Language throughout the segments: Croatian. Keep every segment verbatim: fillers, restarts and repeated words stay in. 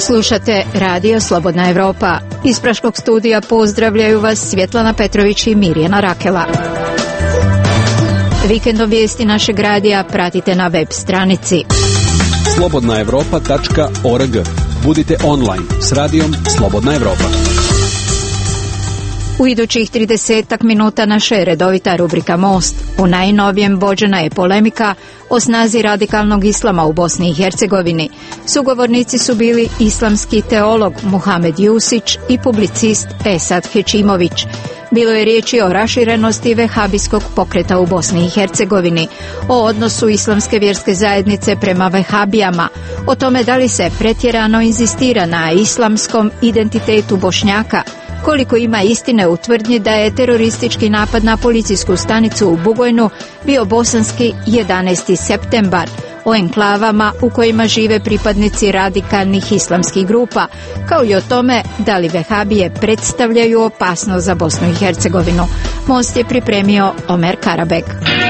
Slušate Radio Slobodna Evropa. Iz Praškog studija pozdravljaju vas Svjetlana Petrović i Mirjana Rakela. Vikendom vijesti našeg radija pratite na web stranici slobodna evropa tačka org. Budite online s radijom Slobodna Evropa. U idućih tridesetak minuta naša je redovita rubrika Most. U najnovijem vođena je polemika o snazi radikalnog islama u Bosni i Hercegovini. Sugovornici su bili islamski teolog Muhamed Jusić i publicist Esad Hećimović. Bilo je riječi o raširenosti vehabijskog pokreta u Bosni i Hercegovini, o odnosu islamske vjerske zajednice prema vehabijama, o tome da li se pretjerano inzistira na islamskom identitetu Bošnjaka, koliko ima istine u tvrdnji da je teroristički napad na policijsku stanicu u Bugojnu bio bosanski jedanaesti septembar, o enklavama u kojima žive pripadnici radikalnih islamskih grupa, kao i o tome da li vehabije predstavljaju opasnost za Bosnu i Hercegovinu. Most je pripremio Omer Karabek.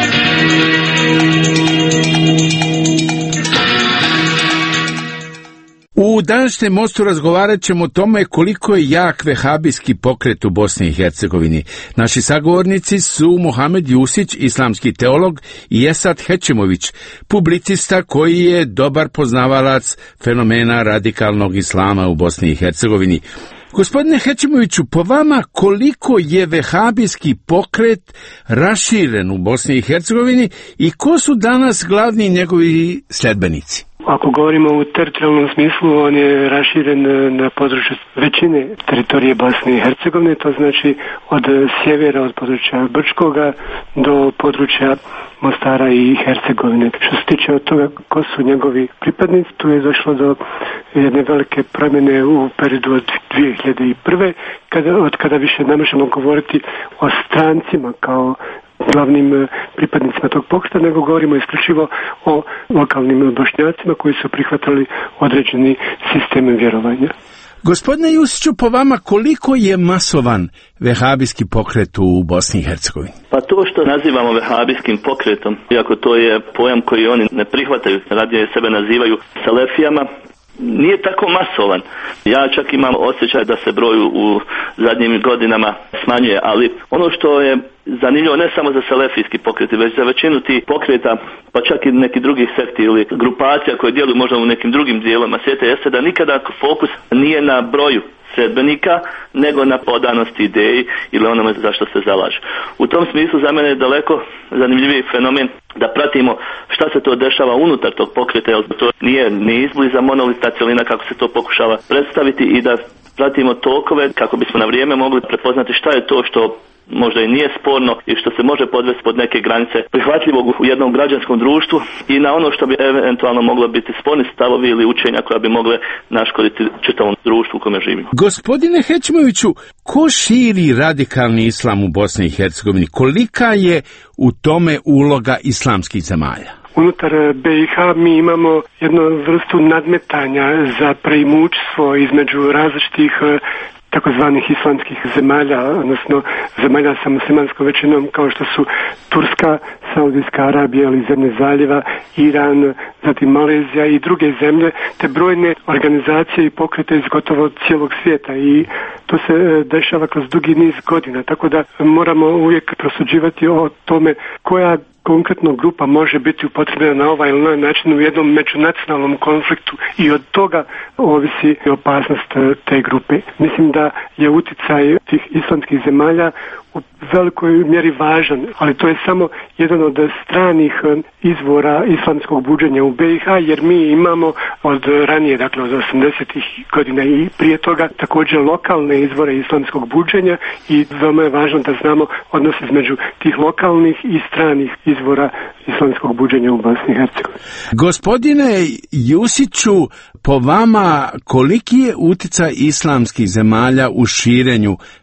U današnjem Mostu razgovarat ćemo o tome koliko je jak vehabijski pokret u Bosni i Hercegovini. Naši sagovornici su Muhamed Jusić, islamski teolog, i Esad Hećimović, publicista koji je dobar poznavalac fenomena radikalnog islama u Bosni i Hercegovini. Gospodine Hećimoviću, po vama koliko je vehabijski pokret raširen u Bosni i Hercegovini i ko su danas glavni njegovi sledbenici? Ako govorimo u teritorijalnom smislu, on je raširen na području većine teritorije Bosne i Hercegovine, to znači od sjevera, od područja Brčkoga do područja Mostara i Hercegovine. Što se tiče od toga ko su njegovi pripadnici, tu je došlo do jedne velike promjene u periodu od dvije hiljade prve. Kada, od kada više ne možemo govoriti o strancima kao glavnim pripadnicima tog pokreta, nego govorimo isključivo o lokalnim Bošnjacima koji su prihvatili određeni sistem vjerovanja. Gospodine Jusiću, po vama koliko je masovan vehabijski pokret u Bosni i Hercegovini? Pa to što nazivamo vehabijskim pokretom, iako to je pojam koji oni ne prihvataju, radije sebe nazivaju salefijama, nije tako masovan. Ja čak imam osjećaj da se broj u zadnjim godinama smanjuje, ali ono što je zanimljivo ne samo za salefijski pokret, već za većinu tih pokreta, pa čak i neki drugih sekti ili grupacija koje djeluju možda u nekim drugim dijelovima svijeta, jeste da nikada fokus nije na broju sledbenika, nego na odanosti ideji ili onome za što se zalaže. U tom smislu za mene je daleko zanimljiviji fenomen da pratimo šta se to dešava unutar tog pokreta, jer to nije ni izbliza monolitna cjelina kako se to pokušava predstaviti, i da pratimo tokove kako bismo na vrijeme mogli prepoznati šta je to što možda i nije sporno i što se može podvesti pod neke granice prihvatljivog u jednom građanskom društvu i na ono što bi eventualno moglo biti sporni stavovi ili učenja koja bi mogle naškoditi čitavom društvu u kome živimo. Gospodine Hećimoviću, ko širi radikalni islam u Bosni i Hercegovini? Kolika je u tome uloga islamskih zemalja? Unutar B i H mi imamo jednu vrstu nadmetanja za preimućstvo između različitih takozvanih islamskih zemalja, odnosno zemalja sa muslimanskom većinom kao što su Turska, Saudijska Arabija ili zemlje zaljeva, Iran, zatim Malezija i druge zemlje, te brojne organizacije i pokrete iz gotovo cijelog svijeta, i to se dešava kroz dugi niz godina, tako da moramo uvijek prosuđivati o tome koja konkretno grupa može biti upotrebljena na ovaj ili onaj način u jednom međunacionalnom konfliktu, i od toga ovisi opasnost te grupe. Mislim da je utjecaj tih islamskih zemalja u velikoj mjeri važan, ali to je samo jedan od stranih izvora islamskog buđenja u B i H, jer mi imamo od ranije, dakle od osamdesetih godina i prije toga, također lokalne izvore islamskog buđenja, i veoma je važno da znamo odnos između tih lokalnih i stranih izvora islamskog buđenja u Bosni i Hercegovini. Gospodine Jusiću, po vama koliki je utjecaj islamskih zemalja u širenju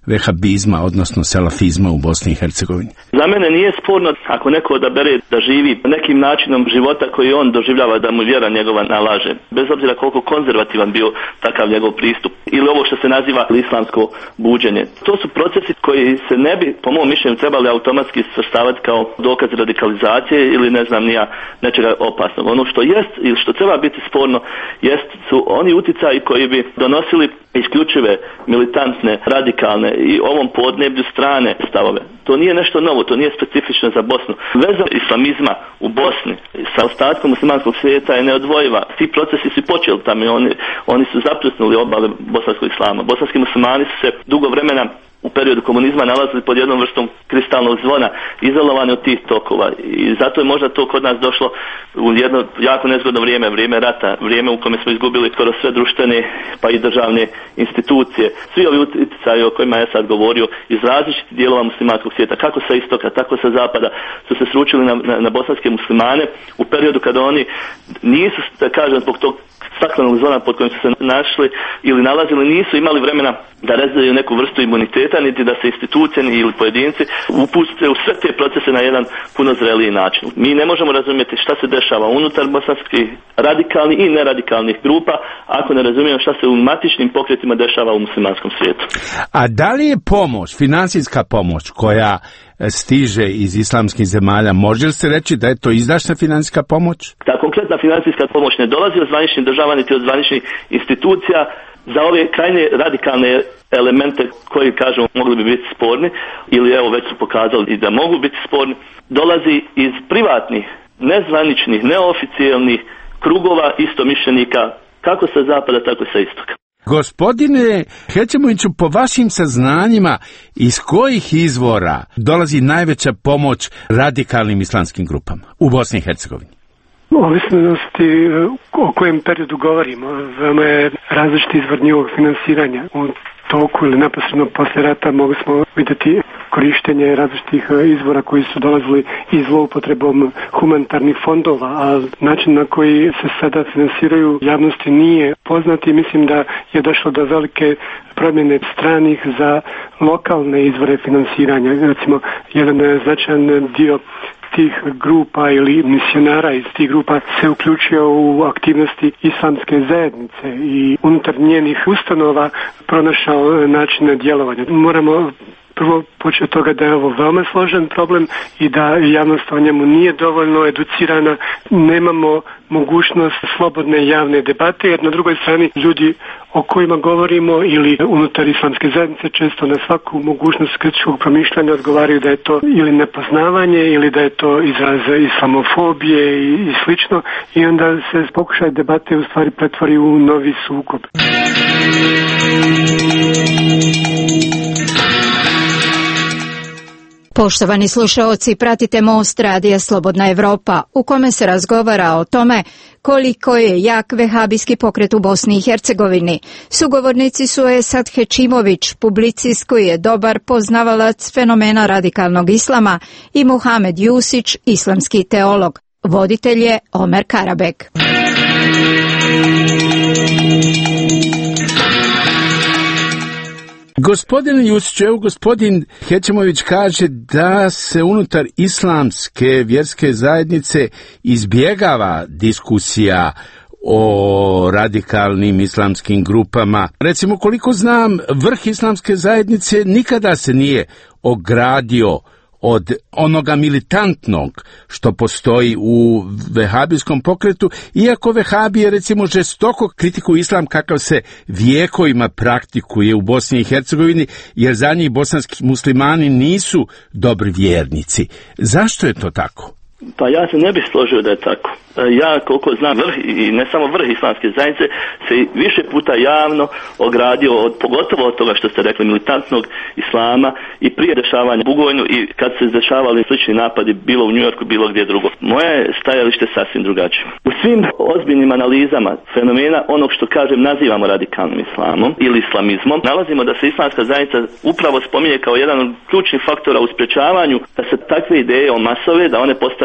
vehabizma, odnosno salafizma u Bosni i Hercegovini? Za mene nije sporno ako neko odabere da živi nekim načinom života koji on doživljava da mu vjera njegova nalaže, bez obzira koliko konzervativan bio takav njegov pristup, ili ovo što se naziva islamsko buđenje. To su procesi koji se ne bi, po mom mišljenju, trebali automatski svrstavati kao dokaz radikalizacije ili ne znam nija nečega opasnog. Ono što jest ili što treba biti sporno jest su oni utjecaji koji bi donosili isključive, militantne, radikalne i ovom podneblju strane stavove. To nije nešto novo, to nije specifično za Bosnu. Veza islamizma u Bosni sa ostatkom muslimanskog svijeta je neodvojiva. Ti procesi su počeli tamo i oni, oni su zapljusnuli obale bosanskog islama. Bosanski muslimani su se dugo vremena u periodu komunizma nalazili pod jednom vrstom kristalnog zvona, izolovani od tih tokova. I zato je možda to kod nas došlo u jedno jako nezgodno vrijeme, vrijeme rata, vrijeme u kome smo izgubili skoro sve društvene pa i državne institucije. Svi ovi utjecaji o kojima ja sad govorio iz različitih dijelova muslimanskog svijeta, kako sa istoka, tako sa zapada, su se sručili na, na, na bosanske muslimane u periodu kada oni nisu, da kažem, zbog tog staklenog zvona pod kojim su se našli ili nalazili, nisu imali vremena da razviju neku vrstu imuniteta, niti da se institucije ili pojedinci upuste u sve te procese na jedan puno zreliji način. Mi ne možemo razumjeti šta se dešava unutar bosanskih radikalnih i neradikalnih grupa ako ne razumijemo šta se u matičnim pokretima dešava u muslimanskom svijetu. A da li je pomoć, financijska pomoć koja stiže iz islamskih zemalja, može li se reći da je to izdašna financijska pomoć? Ta konkretna financijska pomoć ne dolazi od zvaničnih država niti od zvaničnih institucija. Za ove krajnje radikalne elemente koji, kažemo, mogli bi biti sporni ili evo već su pokazali i da mogu biti sporni, dolazi iz privatnih, nezvaničnih, neoficijelnih krugova istomišljenika kako sa zapada, tako i sa istoka. Gospodine Hećemoviću, po vašim saznanjima, iz kojih izvora dolazi najveća pomoć radikalnim islamskim grupama u Bosni i Hercegovini? Ovisnosti o kojem periodu govorimo, veoma je različiti izvor njihovog finansiranja. U toku ili neposredno posle rata mogli smo vidjeti korištenje različitih izvora koji su dolazili i zloupotrebom humanitarnih fondova, a način na koji se sada finansiraju javnosti nije poznati. Mislim da je došlo do velike promjene stranih za lokalne izvore finansiranja. Recimo, jedan značajan dio tih grupa ili misionara iz tih grupa se uključio u aktivnosti islamske zajednice i unutar njenih ustanova pronašao načine djelovanja. Moramo prvo početi od toga da je ovo veoma složen problem i da javnost o njemu nije dovoljno educirana. Nemamo mogućnost slobodne javne debate, jer na drugoj strani ljudi o kojima govorimo ili unutar islamske zajednice često na svaku mogućnost kritičkog promišljanja odgovaraju da je to ili nepoznavanje ili da je to izraz islamofobije i, i slično, i onda se pokušaj debate u stvari pretvori u novi sukob. Poštovani slušaoci, pratite Most radija Slobodna Evropa, u kome se razgovara o tome koliko je jak vehabijski pokret u Bosni i Hercegovini. Sugovornici su Esad Hećimović, publicist koji je dobar poznavalac fenomena radikalnog islama, i Muhamed Jusić, islamski teolog. Voditelj je Omer Karabek. Gospodin Jusić, evo gospodin Hećemović kaže da se unutar islamske vjerske zajednice izbjegava diskusija o radikalnim islamskim grupama. Recimo, koliko znam, vrh islamske zajednice nikada se nije ogradio od onoga militantnog što postoji u vehabijskom pokretu, iako vehabije recimo žestoko kritikuju islam kakav se vijekovima praktikuje u Bosni i Hercegovini, jer za njih bosanski muslimani nisu dobri vjernici. Zašto je to tako? Pa ja se ne bih složio da je tako. Ja, koliko znam, vrh, i ne samo vrh islamske zajednice, se više puta javno ogradio od, pogotovo od toga što ste rekli, militantnog islama i prije dešavanja u Bugojnu i kad se dešavali slični napadi bilo u Njujorku, bilo gdje drugo. Moje je stajalište sasvim drugačije. U svim ozbiljnim analizama fenomena onog što, kažem, nazivamo radikalnim islamom ili islamizmom, nalazimo da se islamska zajednica upravo spominje kao jedan od ključnih faktora u sprečavanju da se takve ideje omasove, da one postanu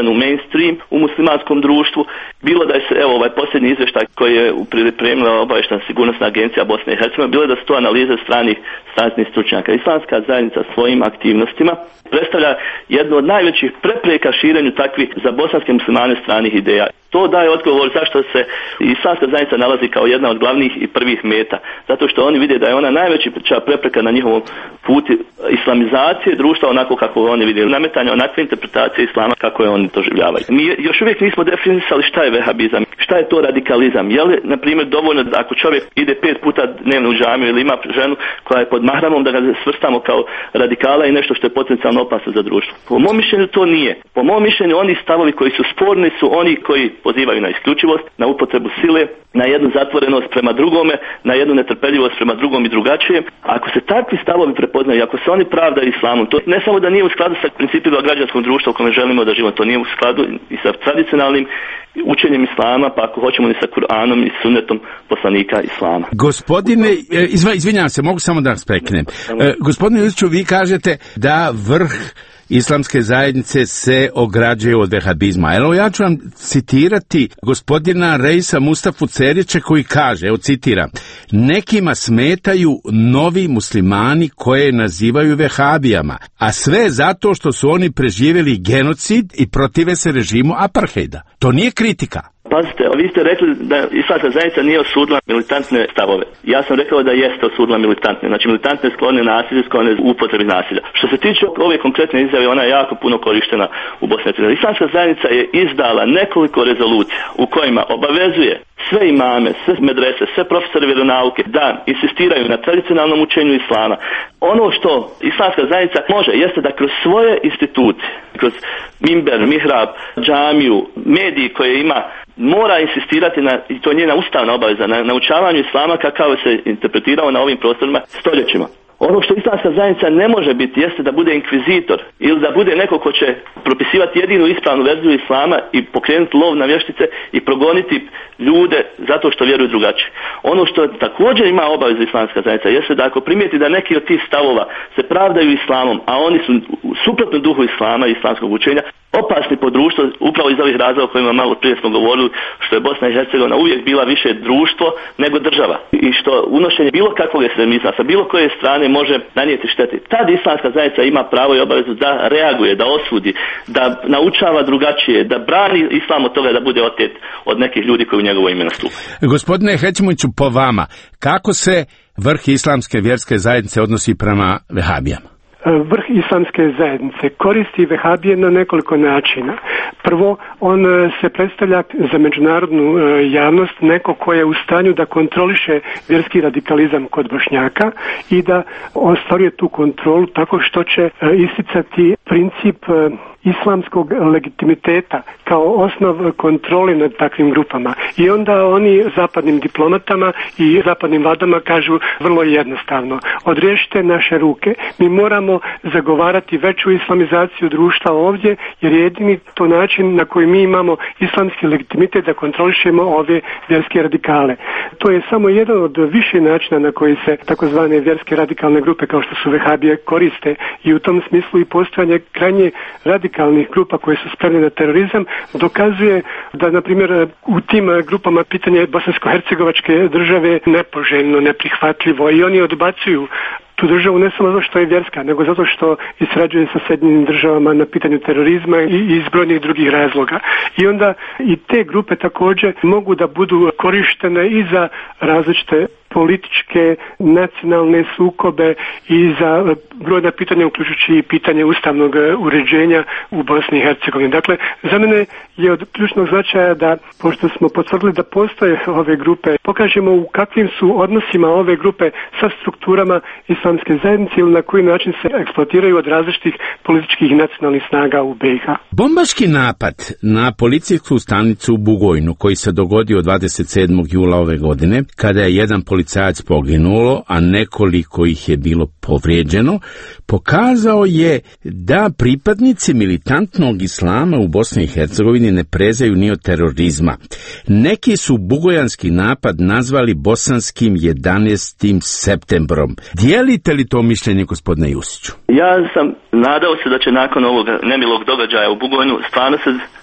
u mainstream u muslimanskom društvu, bilo da je se, evo ovaj posljednji izvještaj koji je pripremila obavještajna sigurnosna agencija Bosne i Hercegovine, bilo da su to analize stranih stranih stručnjaka. Islamska zajednica svojim aktivnostima predstavlja jednu od najvećih prepreka širenju takvih za bosanske muslimane stranih ideja. To daje odgovor zašto se islamska zajednica nalazi kao jedna od glavnih i prvih meta. Zato što oni vide da je ona najveća prepreka na njihovom putu islamizacije društva onako kako oni vide, nametanja onakve interpretacije islama kako je oni doživljavaju. Mi još uvijek nismo definisali šta je vehabizam, šta je to radikalizam. Je li, na primjer, dovoljno da ako čovjek ide pet puta dnevno u džamiju ili ima ženu koja je pod mahramom da ga svrstamo kao radikala i nešto što je potencijalno opasno za društvo? Po mom mišljenju to nije. Po mom mišljenju oni stavovi koji su sporni su oni koji pozivaju na isključivost, na upotrebu sile, na jednu zatvorenost prema drugome, na jednu netrpeljivost prema drugom i drugačijem. Ako se takvi stavovi prepoznaju, ako se oni pravdaju islamom, to ne samo da nije u skladu sa principima građanskog društva u kojem želimo da živimo, to nije u skladu i sa tradicionalnim učenjem islama, pa ako hoćemo ni sa Kur'anom i sunnetom poslanika islama. Gospodine, izva, izvinjavam se, mogu samo da vas prekinem. E, gospodine Jusiću, vi kažete da vrh islamske zajednice se ograđuje od vehabizma. Evo, ja ću vam citirati gospodina Reisa Mustafu Cerića koji kaže, evo citiram, nekima smetaju novi muslimani koje nazivaju vehabijama, a sve zato što su oni preživjeli genocid i protive se režimu apartheida. To nije kritika. Pazite, vi ste rekli da islamska zajednica nije osudila militantne stavove. Ja sam rekao da jeste osudila militantne. Znači militantne sklone nasilje, sklone upotrebi nasilja. Što se tiče ove konkretne izjave, ona je jako puno korištena u Bosni i Hercegovini. Islamska zajednica je izdala nekoliko rezolucija u kojima obavezuje sve imame, sve medrese, sve profesore vjeronauke da insistiraju na tradicionalnom učenju islama. Ono što islamska zajednica može jeste da kroz svoje institucije, kroz mimber, mihrab, džamiju, mediji koje ima, mora insistirati na, i to je njena ustavna obaveza, na naučavanju islama kakav se interpretirao na ovim prostorima stoljećima. Ono što islamska zajednica ne može biti jeste da bude inkvizitor ili da bude neko ko će propisivati jedinu ispravnu verziju islama i pokrenuti lov na vještice i progoniti ljude zato što vjeruju drugačije. Ono što također ima obavezu islamska zajednica jeste da ako primijeti da neki od tih stavova se pravdaju islamom, a oni su suprotno duhu islama i islamskog učenja, opasni po društvo, upravo iz ovih razloga o kojima malo prije smo govorili, što je Bosna i Hercegovina uvijek bila više društvo nego država i što unošenje bilo kakvog ekstremizma sa bilo koje strane može nanijeti šteti. Tad islamska zajednica ima pravo i obavezu da reaguje, da osudi, da naučava drugačije, da brani islam od toga da bude otet od nekih ljudi koji u njegovo ime nastupaju. Gospodine Hećimoviću, po vama, kako se vrh islamske vjerske zajednice odnosi prema vehabijama? Vrh islamske zajednice koristi vehabije na nekoliko načina. Prvo, on se predstavlja za međunarodnu javnost neko ko je u stanju da kontroliše vjerski radikalizam kod Bošnjaka i da ostvaruje tu kontrolu tako što će isticati princip islamskog legitimiteta kao osnov kontrole nad takvim grupama. I onda oni zapadnim diplomatama i zapadnim vladama kažu vrlo jednostavno: odriješite naše ruke, mi moramo zagovarati veću islamizaciju društva ovdje, jer je jedini to način na koji mi imamo islamski legitimitet da kontrolišemo ove vjerske radikale. To je samo jedan od više načina na koji se takozvane vjerske radikalne grupe kao što su vehabije koriste, i u tom smislu i postojanje krajnje radikalnih grupa koje su spremne na terorizam dokazuje da, na primjer, u tim grupama pitanje bosansko-hercegovačke države nepoželjno, neprihvatljivo, i oni odbacuju tu državu ne samo zato što je vjerska, nego zato što sarađuje sa Sjedinjenim državama na pitanju terorizma i iz brojnih drugih razloga. I onda i te grupe također mogu da budu korištene i za različite političke, nacionalne sukobe i za brojna pitanja, uključujući i pitanje ustavnog uređenja u Bosni i Hercegovini. Dakle, za mene je od ključnog značaja da, pošto smo potvrdili da postoje ove grupe, pokažemo u kakvim su odnosima ove grupe sa strukturama islamske zajednice ili na koji način se eksploatiraju od različitih političkih i nacionalnih snaga u B i H. Bombaški napad na policijsku stanicu u Bugojnu, koji se dogodio dvadeset sedmog jula ove godine, kada je jedan policajac poginulo, a nekoliko ih je bilo povrijeđeno, pokazao je da pripadnici militantnog islama u Bosni i Hercegovini ne prezaju ni od terorizma. Neki su bugojanski napad nazvali bosanskim jedanaestim septembrom. Dijelite li to mišljenje, gospodine Jusiću? Ja sam nadao se da će nakon ovog nemilog događaja u Bugojnu stvarno se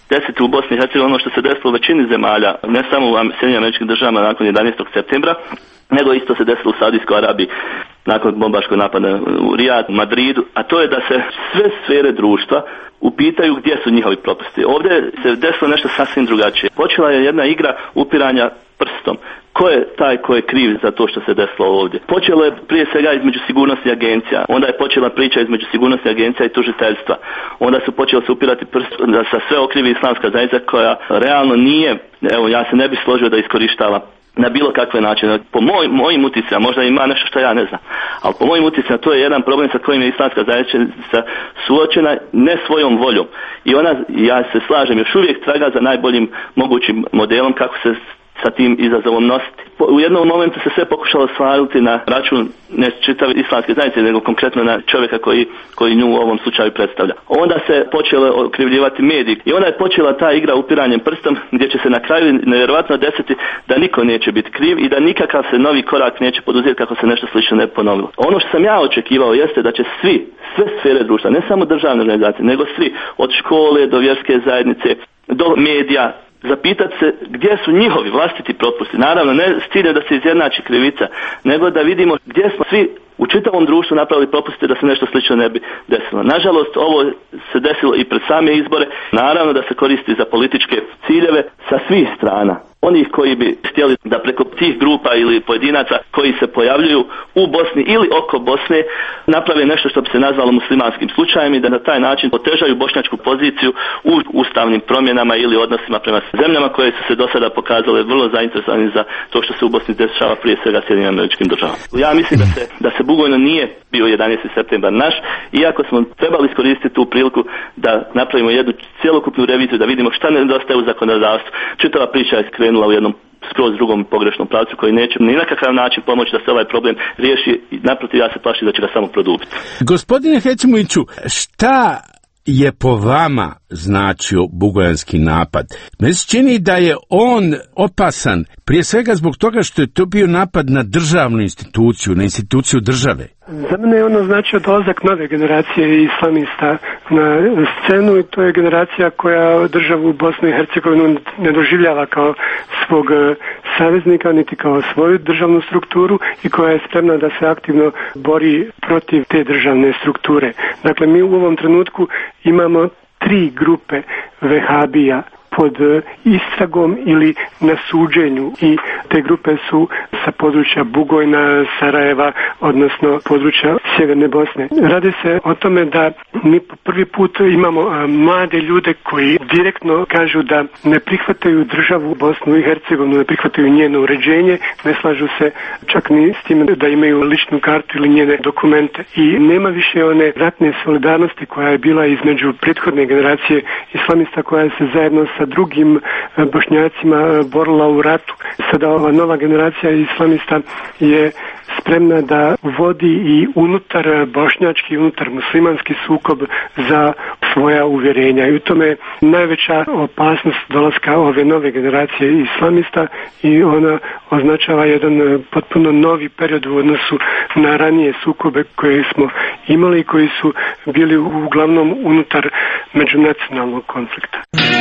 desiti u Bosni i Hercegovini ono što se desilo u većini zemalja, ne samo u Sjedinjenim Američkim Državama nakon jedanaestog septembra, nego isto se desilo u Saudijskoj Arabiji nakon bombaškog napada u Rijadu, Madridu, a to je da se sve sfere društva upitaju gdje su njihovi propusti. Ovdje se desilo nešto sasvim drugačije. Počela je jedna igra upiranja prstom. Ko je taj ko je kriv za to što se desilo ovdje? Počelo je prije svega između sigurnosti agencija, onda je počela priča između sigurnosti agencija i tužiteljstva. Onda su počeli se upirati prst da sa sve okrivi islamska zajednica koja realno nije, evo ja se ne bih složio da iskorištava na bilo kakve načine. Po moj, mojim utjecajima, možda ima nešto što ja ne znam, ali po mojim utjecajima to je jedan problem sa kojim je islamska zajednica suočena ne svojom voljom. I ona, ja se slažem, još uvijek traga za najboljim mogućim modelom kako se sa tim izazovom nositi. U jednom momentu se sve pokušalo svaliti na račun ne čitave islamske zajednice, nego konkretno na čovjeka koji, koji nju u ovom slučaju predstavlja. Onda se počelo okrivljivati mediji i onda je počela ta igra upiranjem prstom gdje će se na kraju nevjerojatno desiti da niko neće biti kriv i da nikakav se novi korak neće poduzeti kako se nešto slično ne ponovilo. Ono što sam ja očekivao jeste da će svi, sve sfere društva, ne samo državne organizacije, nego svi, od škole do vjerske zajednice, do medija, zapitati se gdje su njihovi vlastiti propusti. Naravno, ne s ciljem da se izjednači krivica, nego da vidimo gdje smo svi u čitavom društvu napravili propuste da se nešto slično ne bi desilo. Nažalost, ovo se desilo i pred same izbore. Naravno da se koristi za političke ciljeve sa svih strana. Onih koji bi htjeli da preko tih grupa ili pojedinaca koji se pojavljuju u Bosni ili oko Bosne naprave nešto što bi se nazvalo muslimanskim slučajem i da na taj način otežaju bošnjačku poziciju u ustavnim promjenama ili odnosima prema zemljama koje su se do sada pokazale vrlo zainteresovani za to što se u Bosni dešava, prije svega Sjedinjenim Američkim Državama. Ja mislim da se, da se bugojno nije bio jedanaesti septembar naš, iako smo trebali iskoristiti tu priliku da napravimo jednu cjelokupnu reviziju, da vidimo šta nedostaje u zakonodavstvu. Čitava priča je krenula u jednom skroz drugom pogrešnom pravcu koji neće ni na kakav način pomoći da se ovaj problem riješi. Naprotiv, ja se plašim da će ga samo produbiti. Gospodine Hecimoviću, šta je po vama značio bugojanski napad? Meni se čini da je on opasan prije svega zbog toga što je to bio napad na državnu instituciju, na instituciju države. Za mene je ono značio dolazak nove generacije islamista na scenu i to je generacija koja državu Bosnu i Hercegovinu ne doživljava kao svog saveznika niti kao svoju državnu strukturu i koja je spremna da se aktivno bori protiv te državne strukture. Dakle, mi u ovom trenutku imamo tri grupe vehabija pod istragom ili na suđenju i te grupe su sa područja Bugojna, Sarajeva, odnosno područja Sjeverne Bosne. Radi se o tome da mi prvi put imamo mlade ljude koji direktno kažu da ne prihvataju državu Bosnu i Hercegovinu, ne prihvataju njeno uređenje, ne slažu se čak ni s tim da imaju ličnu kartu ili njene dokumente. I nema više one ratne solidarnosti koja je bila između prethodne generacije islamista koja se zajedno sa drugim Bošnjacima borila u ratu. Sada ova nova generacija islamista je spremna da vodi i unutar bošnjački i unutar muslimanski sukob za svoja uvjerenja. I u tome je najveća opasnost dolaska ove nove generacije islamista i ona označava jedan potpuno novi period u odnosu na ranije sukobe koje smo imali i koji su bili uglavnom unutar međunacionalnog konflikta.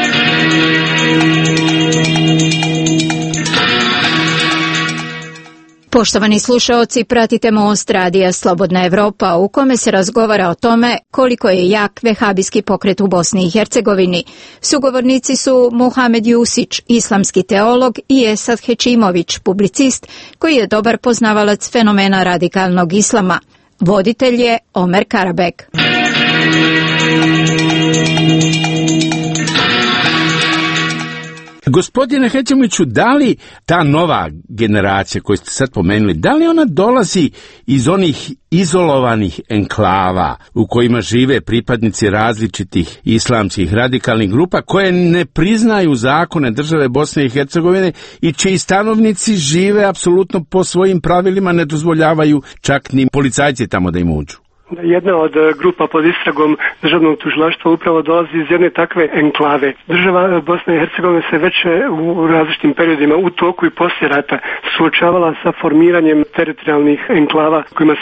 Poštovani slušaoci, pratite Most radija Slobodna Evropa u kome se razgovara o tome koliko je jak vehabijski pokret u Bosni i Hercegovini. Sugovornici su Muhamed Jusić, islamski teolog, i Esad Hečimović, publicist koji je dobar poznavalac fenomena radikalnog islama. Voditelj je Omer Karabek. Gospodine Hecimoviću, da li ta nova generacija koju ste sad pomenuli, da li ona dolazi iz onih izolovanih enklava u kojima žive pripadnici različitih islamskih radikalnih grupa koje ne priznaju zakone države Bosne i Hercegovine i čiji stanovnici žive apsolutno po svojim pravilima, ne dozvoljavaju čak ni policajci tamo da im uđu? Jedna od grupa pod istragom državnog tužilaštva upravo dolazi iz jedne takve enklave. Država Bosne i Hercegovine se već u različitim periodima u toku i poslije rata suočavala sa formiranjem teritorijalnih enklava kojima se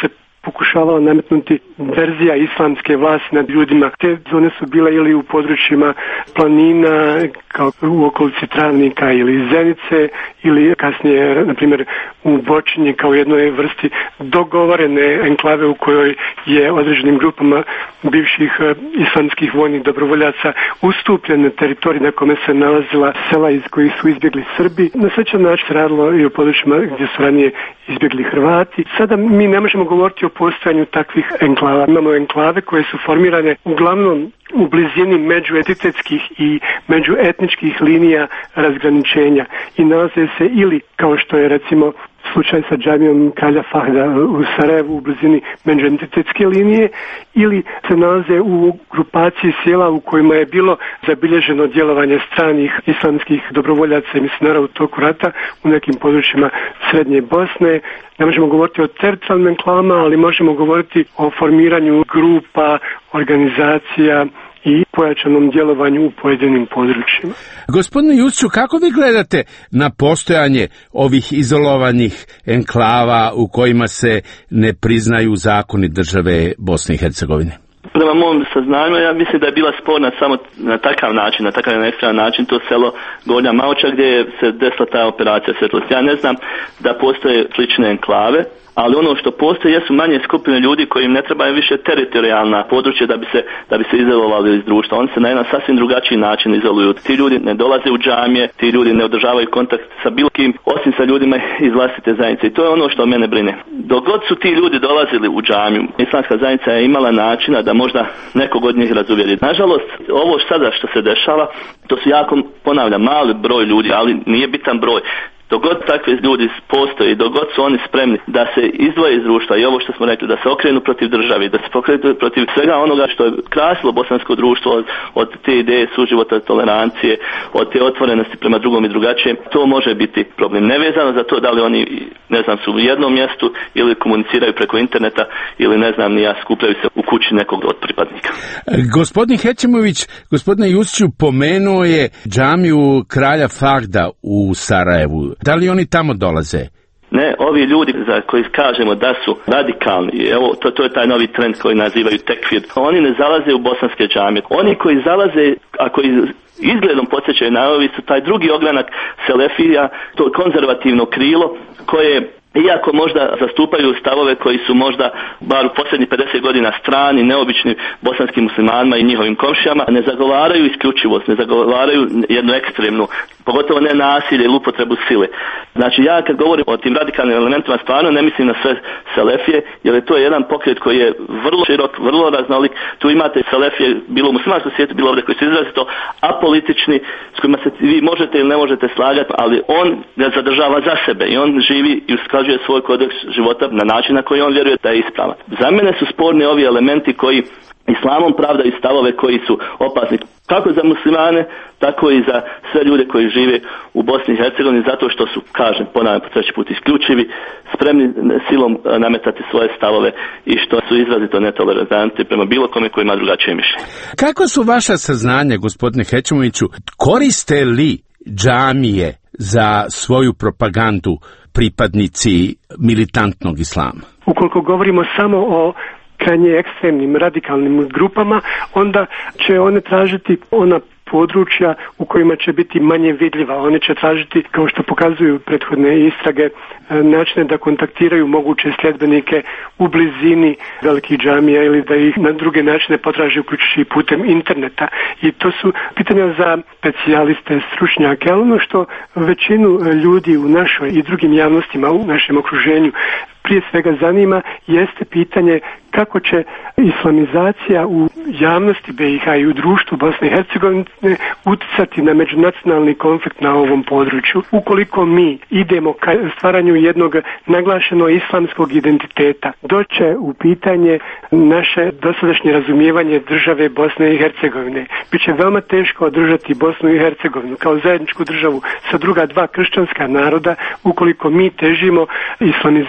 pokušavala nametnuti verzija islamske vlasti nad ljudima. Te zone su bile ili u područjima planina, kao u okolici Travnika ili Zenice, ili kasnije, na primjer, u Bočinji kao jednoj vrsti dogovorene enklave u kojoj je određenim grupama bivših islamskih vojnih dobrovoljaca ustupljen teritorij na kome se nalazila sela iz kojih su izbjegli Srbi. Na sličan način se radilo i o područjima gdje su ranije izbjegli Hrvati. Sada mi ne možemo govoriti o postojanju takvih enklava. Imamo enklave koje su formirane uglavnom u blizini međuetitetskih i međuetničkih linija razgraničenja i nalaze se ili, kao što je recimo slučaj sa džamijom Kralja Fahda u Sarajevu u blizini međuentitetske linije, ili se nalaze u grupaciji sjela u kojima je bilo zabilježeno djelovanje stranih islamskih dobrovoljaca i misionara u toku rata u nekim područjima Srednje Bosne. Ne možemo govoriti o teritorijalnim enklavama, ali možemo govoriti o formiranju grupa, organizacija i pojačanom djelovanju u pojedinim područjima. Gospodine Jusiću, kako vi gledate na postojanje ovih izolovanih enklava u kojima se ne priznaju zakoni države Bosne i Hercegovine? Prema mom saznanju, ja mislim da je bila sporna samo na takav način, na takav ekstreman način, to selo Gornja Maoča gdje se desila ta operacija Svjetlosti. Ja ne znam da postoje slične enklave, ali ono što postoje jesu manje skupine ljudi koji im ne trebaju više teritorijalna područja da bi se da bi se izolovali iz društva. Oni se na jedan sasvim drugačiji način izoluju. Ti ljudi ne dolaze u džamije, ti ljudi ne održavaju kontakt sa bilo kim, osim sa ljudima iz vlastite zajednice. I to je ono što mene brine. Dok god su ti ljudi dolazili u džamiju, islamska zajednica je imala načina da možda nekog od njih razuvjeri. Nažalost, ovo sada što se dešava, to su jako, ponavljam, mali broj ljudi, ali nije bitan broj. Dok god takvi ljudi postoje i dok god su oni spremni da se izdvoje iz društva i ovo što smo rekli, da se okrenu protiv državi, da se pokrenu protiv svega onoga što je krasilo bosansko društvo od, od te ideje suživota, tolerancije, od te otvorenosti prema drugom i drugačijem, to može biti problem. Nevezano za to da li oni, ne znam, su u jednom mjestu ili komuniciraju preko interneta ili ne znam, nija skupljaju se u kući nekog od pripadnika. Gospodin Hećimović, gospodine Jusiću, pomenuo je džamiju Kralja Fahda u Sarajevu. Da li oni tamo dolaze? Ne, ovi ljudi za koji kažemo da su radikalni, evo to, to je taj novi trend koji nazivaju tekfir, oni ne zalaze u bosanske džamije. Oni koji zalaze, a koji izgledom podsjećaju na ovi, su taj drugi ogranak selefija, to konzervativno krilo koje, iako možda zastupaju stavove koji su možda bar u posljednjih pedeset godina strani, neobični bosanskim muslimanima i njihovim komšijama, ne zagovaraju isključivost, ne zagovaraju jednu ekstremnu, pogotovo ne nasilje ili upotrebu sile. Znači ja kad govorim o tim radikalnim elementima stvarno ne mislim na sve selefije, jer je to jedan pokret koji je vrlo širok, vrlo raznolik. Tu imate selefije bilo u muslimanskom svijetu, bilo ovdje koji su izrazito apolitični, s kojima se vi možete ili ne možete slagati, ali on ga zadržava za sebe i on živi i usklađuje svoj kodeks života na način na koji on vjeruje da je ispravan. Za mene su sporni ovi elementi koji islamom pravdaju stavove koji su opasni kako za muslimane, tako i za sve ljude koji žive u Bosni i Hercegovini, zato što su, kažem, ponavljam po treći put, isključivi, spremni silom nametati svoje stavove i što su izrazito netolerantni prema bilo kome koji ima drugačije mišljenje. Kako su vaša saznanja, gospodine Hećimoviću, koriste li džamije za svoju propagandu pripadnici militantnog islama? Ukoliko govorimo samo o krajnje ekstremnim radikalnim grupama, onda će one tražiti ona područja u kojima će biti manje vidljiva. One će tražiti, kao što pokazuju prethodne istrage, načine da kontaktiraju moguće sljedbenike u blizini velikih džamija ili da ih na druge načine potraže uključujući putem interneta. I to su pitanja za specijaliste, stručnjake, ali ono što većinu ljudi u našoj i drugim javnostima u našem okruženju prije svega zanima jeste pitanje kako će islamizacija u javnosti B i H i u društvu Bosne i Hercegovine utjecati na međunacionalni konflikt na ovom području. Ukoliko mi idemo ka stvaranju jednog naglašeno islamskog identiteta, doće u pitanje naše dosadašnje razumijevanje države Bosne i Hercegovine. Biće veoma teško održati Bosnu i Hercegovinu kao zajedničku državu sa druga dva kršćanska naroda ukoliko mi težimo islamizaciji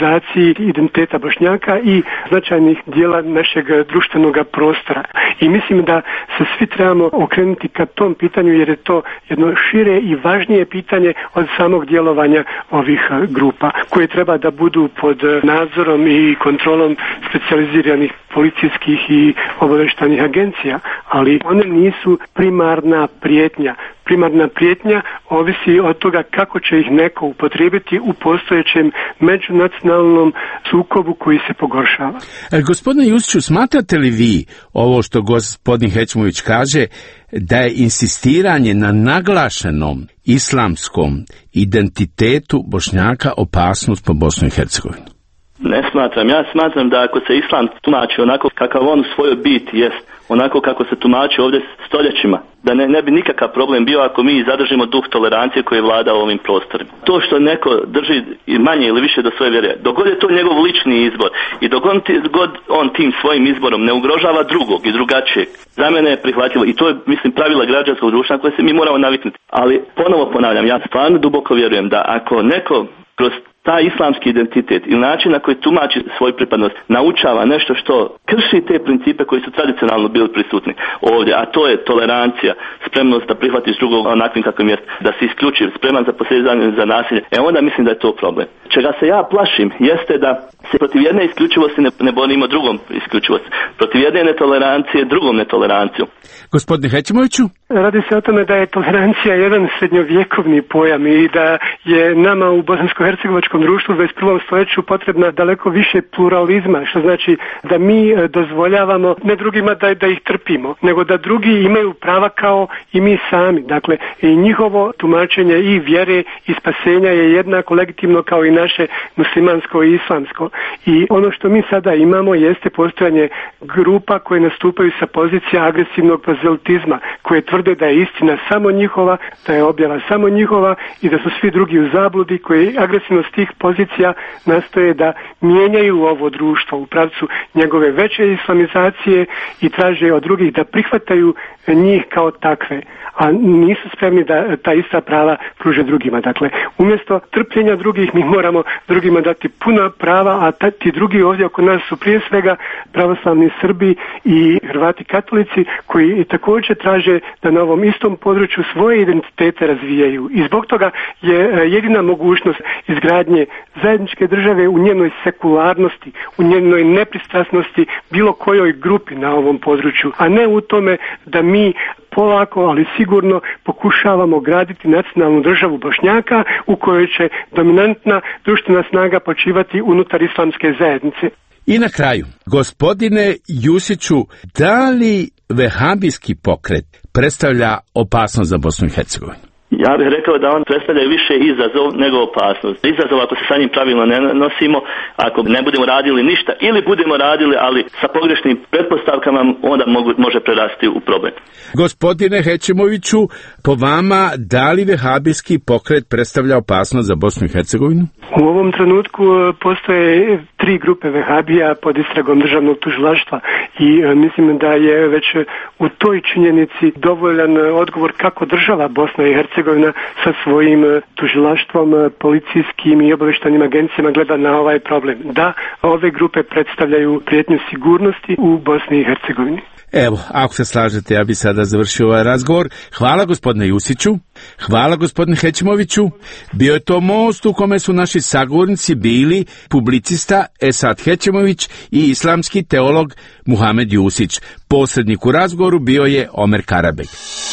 i identiteta Bošnjaka i značajnih dijela našeg društvenog prostora. I mislim da se svi trebamo okrenuti ka tom pitanju jer je to jedno šire i važnije pitanje od samog djelovanja ovih grupa koje treba da budu pod nadzorom i kontrolom specijaliziranih policijskih i obavještajnih agencija, ali one nisu primarna prijetnja. Primarna prijetnja ovisi od toga kako će ih neko upotrijebiti u postojećem međunacionalnom sukobu koji se pogoršava. E, gospodine Jusiću, smatrate li vi ovo što gospodin Hećimović kaže, da je insistiranje na naglašenom islamskom identitetu Bošnjaka opasnost po Bosnu i Hercegovinu? Ne smatram. Ja smatram da ako se islam tumači onako kakav on u svojoj biti jest, onako kako se tumači ovdje stoljećima, da ne, ne bi nikakav problem bio ako mi zadržimo duh tolerancije koji vlada ovim prostorima. To što neko drži manje ili više do svoje vjere, dok god je to njegov lični izbor i dok on, god on tim svojim izborom ne ugrožava drugog i drugačijeg, za mene je prihvatljivo i to je, mislim, pravila građanskog društva koje se mi moramo naviknuti. Ali ponovo ponavljam, ja stvarno duboko vjerujem da ako neko kroz taj islamski identitet i način na koji tumači svoju pripadnost naučava nešto što krši te principe koji su tradicionalno bili prisutni ovdje, a to je tolerancija, spremnost da prihvatiš drugog onakvim kakvim jest, da si isključiv, spreman za posjedanje, za nasilje, e onda mislim da je to problem. Čega se ja plašim jeste da se protiv jedne isključivosti ne, ne borimo drugom isključivosti, protiv jedne netolerancije drugom netolerancijom. Gospodine Hećimoviću? Radi se o tome da je tolerancija jedan srednjovjekovni pojam i da je nama u bosansko-hercegovačkom društvu u dvadeset prvom stoljeću potrebna daleko više pluralizma, što znači da mi dozvoljavamo ne drugima da, da ih trpimo, nego da drugi imaju prava kao i mi sami. Dakle, i njihovo tumačenje i vjere i spasenja je jednako legitimno kao i naše muslimansko i islamsko. I ono što mi sada imamo jeste postojanje grupa koje nastupaju sa pozicija agresivnog prozelitizma, koje tvrde da je istina samo njihova, da je objava samo njihova i da su svi drugi u zabludi, koji agresivno s tih pozicija nastoje da mijenjaju ovo društvo u pravcu njegove veće islamizacije i traže od drugih da prihvataju njih kao takve, a nisu spremni da ta ista prava pruže drugima. Dakle, umjesto trpljenja drugih mi moramo drugima dati puna prava, a ta, ti drugi ovdje oko nas su prije svega pravoslavni Srbi i Hrvati katolici koji također traže da na ovom istom području svoje identitete razvijaju. I zbog toga je jedina mogućnost izgradnje zajedničke države u njenoj sekularnosti, u njenoj nepristrasnosti bilo kojoj grupi na ovom području, a ne u tome da mi polako, ali sigurno pokušavamo graditi nacionalnu državu Bošnjaka u kojoj će dominantna društvena snaga počivati unutar islamske zajednice. I na kraju, gospodine Jusiću, da li vehabijski pokret predstavlja opasnost za Bosnu i Hercegovinu? Ja bih rekao da on predstavlja više izazov nego opasnost. Izazov ako se sa njim pravilno ne nosimo, ako ne budemo radili ništa ili budemo radili, ali sa pogrešnim pretpostavkama, onda mogu, može prerasti u problem. Gospodine Hećimoviću, po vama, da li vehabijski pokret predstavlja opasnost za Bosnu i Hercegovinu? U ovom trenutku postoje tri grupe vehabija pod istragom državnog tužilaštva i e, mislim da je već u toj činjenici dovoljan odgovor kako država Bosna i Hercegovina sa svojim tužilaštvom, policijskim i obavještajnim agencijama gleda na ovaj problem. Da, ove grupe predstavljaju prijetnju sigurnosti u Bosni i Hercegovini. Evo, ako se slažete, ja bi sada završio ovaj razgovor. Hvala gospodine Jusiću, hvala gospodine Hećimoviću. Bio je to most u kome su naši sagovornici bili publicista Esad Hećimović i islamski teolog Muhamed Jusić. Posrednik u razgovoru bio je Omer Karabek.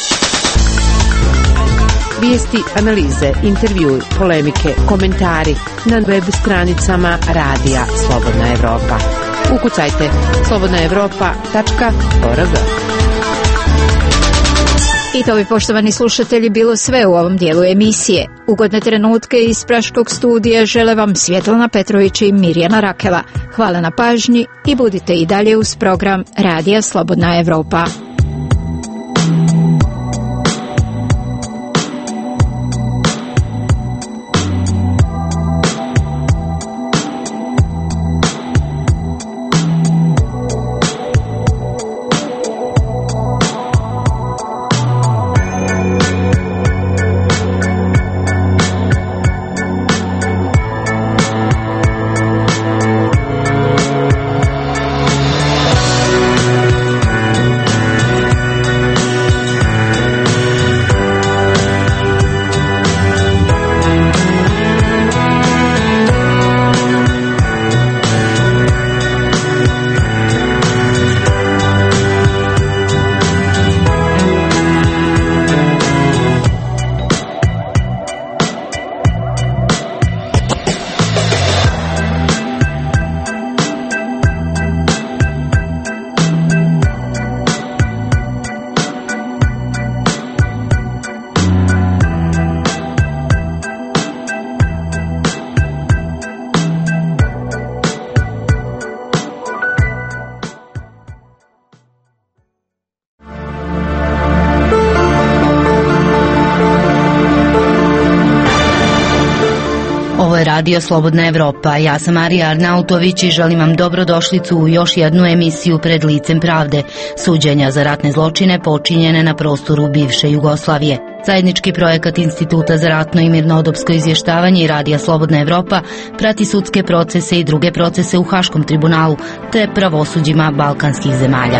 Vijesti, analize, intervjui, polemike, komentari na web stranicama Radija Slobodna Evropa. Ukucajte slobodna evropa tačka org. I to bi, poštovani slušatelji, bilo sve u ovom dijelu emisije. Ugodne trenutke iz Praškog studija žele vam Svjetlana Petrović i Mirjana Rakela. Hvala na pažnji i budite i dalje uz program Radija Slobodna Evropa. je Radio Slobodna Evropa. Ja sam Marija Arnautović i želim vam dobrodošlicu u još jednu emisiju Pred licem pravde, suđenja za ratne zločine počinjene na prostoru bivše Jugoslavije. Zajednički projekat Instituta za ratno i mirnodopsko izvještavanje i Radija Slobodna Evropa prati sudske procese i druge procese u Haškom tribunalu te pravosuđima balkanskih zemalja.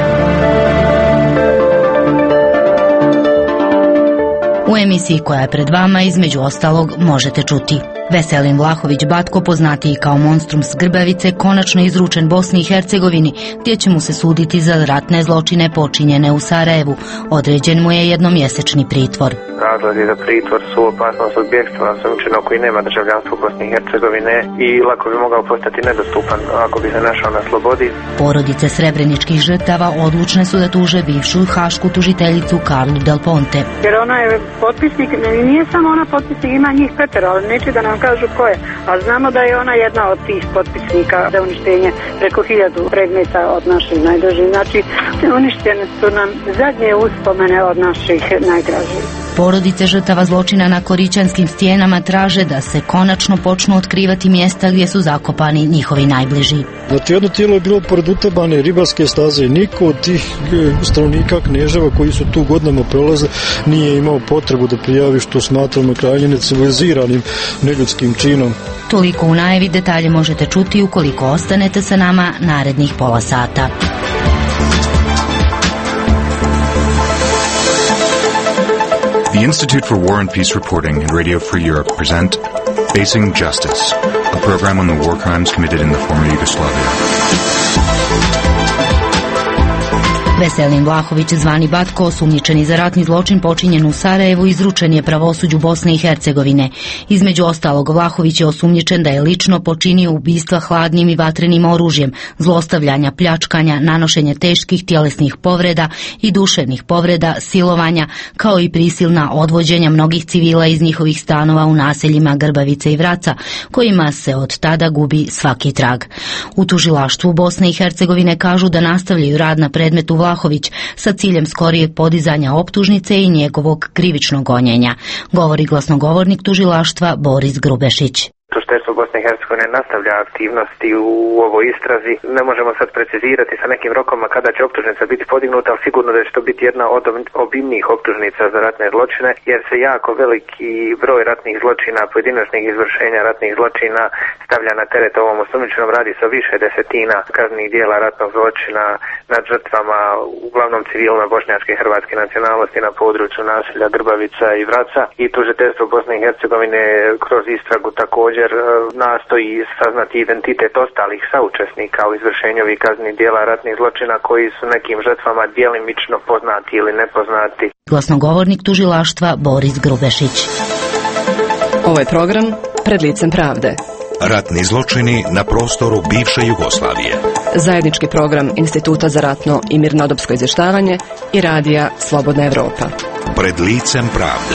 U emisiji koja je pred vama između ostalog možete čuti: Veselin Vlahović Batko, poznatiji kao monstrum s Grbavice, konačno izručen Bosni i Hercegovini, gdje će mu se suditi za ratne zločine počinjene u Sarajevu. Određen mu je jednomjesečni pritvor. Razlozi za pritvor su opasnost od bjegstva osumnjičenog koji nema državljanstvo Bosne i Hercegovine i lako bi mogao postati nedostupan ako bi se našao na slobodi. Porodice srebreničkih žrtava odlučne su da tuže bivšu hašku tužiteljicu Karlu Del Ponte. Jer ona je potpisnik, nije samo ona potpisnik, ima njih petero, ali neće da nam kažu ko je, a znamo da je ona jedna od tih potpisnika za uništenje preko hiljadu predmeta od naših najdražih. Znači, uništene su nam zadnje uspomene od naših najdražih. Porodice žrtava zločina na Korićanskim stijenama traže da se konačno počnu otkrivati mjesta gdje su zakopani njihovi najbliži. Znači, jedno tijelo je bilo pored utebane ribarske staze. Niko od tih stanovnika Kneževa koji su tu godinama prolazili nije imao potrebu da prijavi, što smatramo krajnje neciviliziranim neljudskim činom. Toliko u najavi, detalje možete čuti ukoliko ostanete sa nama narednih pola sata. The Institute for War and Peace Reporting and Radio Free Europe present Facing Justice, a program on the war crimes committed in the former Yugoslavia. Veselin Vlahović, zvani Batko, osumnjičeni za ratni zločin počinjen u Sarajevu, izručen je pravosuđu Bosne i Hercegovine. Između ostalog, Vlahović je osumnjičen da je lično počinio ubistva hladnim i vatrenim oružjem, zlostavljanja, pljačkanja, nanošenja teških tjelesnih povreda i duševnih povreda, silovanja, kao i prisilna odvođenja mnogih civila iz njihovih stanova u naseljima Grbavice i Vraca, kojima se od tada gubi svaki trag. U tužilaštvu Bosne i Hercegovine kažu da nastavljaju rad na predmetu Vlahović sa ciljem skorijeg podizanja optužnice i njegovog krivičnog gonjenja, govori glasnogovornik tužilaštva Boris Grubešić. Tužiteljstvo Bosne i Hercegovine nastavlja aktivnosti u ovoj istrazi. Ne možemo sad precizirati sa nekim rokovima kada će optužnica biti podignuta, ali sigurno da će to biti jedna od obimnijih optužnica za ratne zločine, jer se jako veliki broj ratnih zločina, pojedinačnih izvršenja ratnih zločina stavlja na teret ovom osumnjičenom. Radi se o više desetina kaznenih dijela ratnog zločina nad žrtvama, uglavnom civilne bošnjačke i hrvatske nacionalnosti na području naselja Grbavica i Vraca, i tužiteljstvo Bosne i Hercegovine kroz istragu također nastoji saznati identitet ostalih saučesnika u izvršenju ovih kaznenih dijela ratnih zločina koji su nekim žrtvama djelimično poznati ili nepoznati. Glasnogovornik tužilaštva Boris Grubešić. Ovo je program Pred licem pravde. Ratni zločini na prostoru bivše Jugoslavije. Zajednički program Instituta za ratno i mirnodopsko izvještavanje i Radija Slobodna Evropa. Pred licem pravde.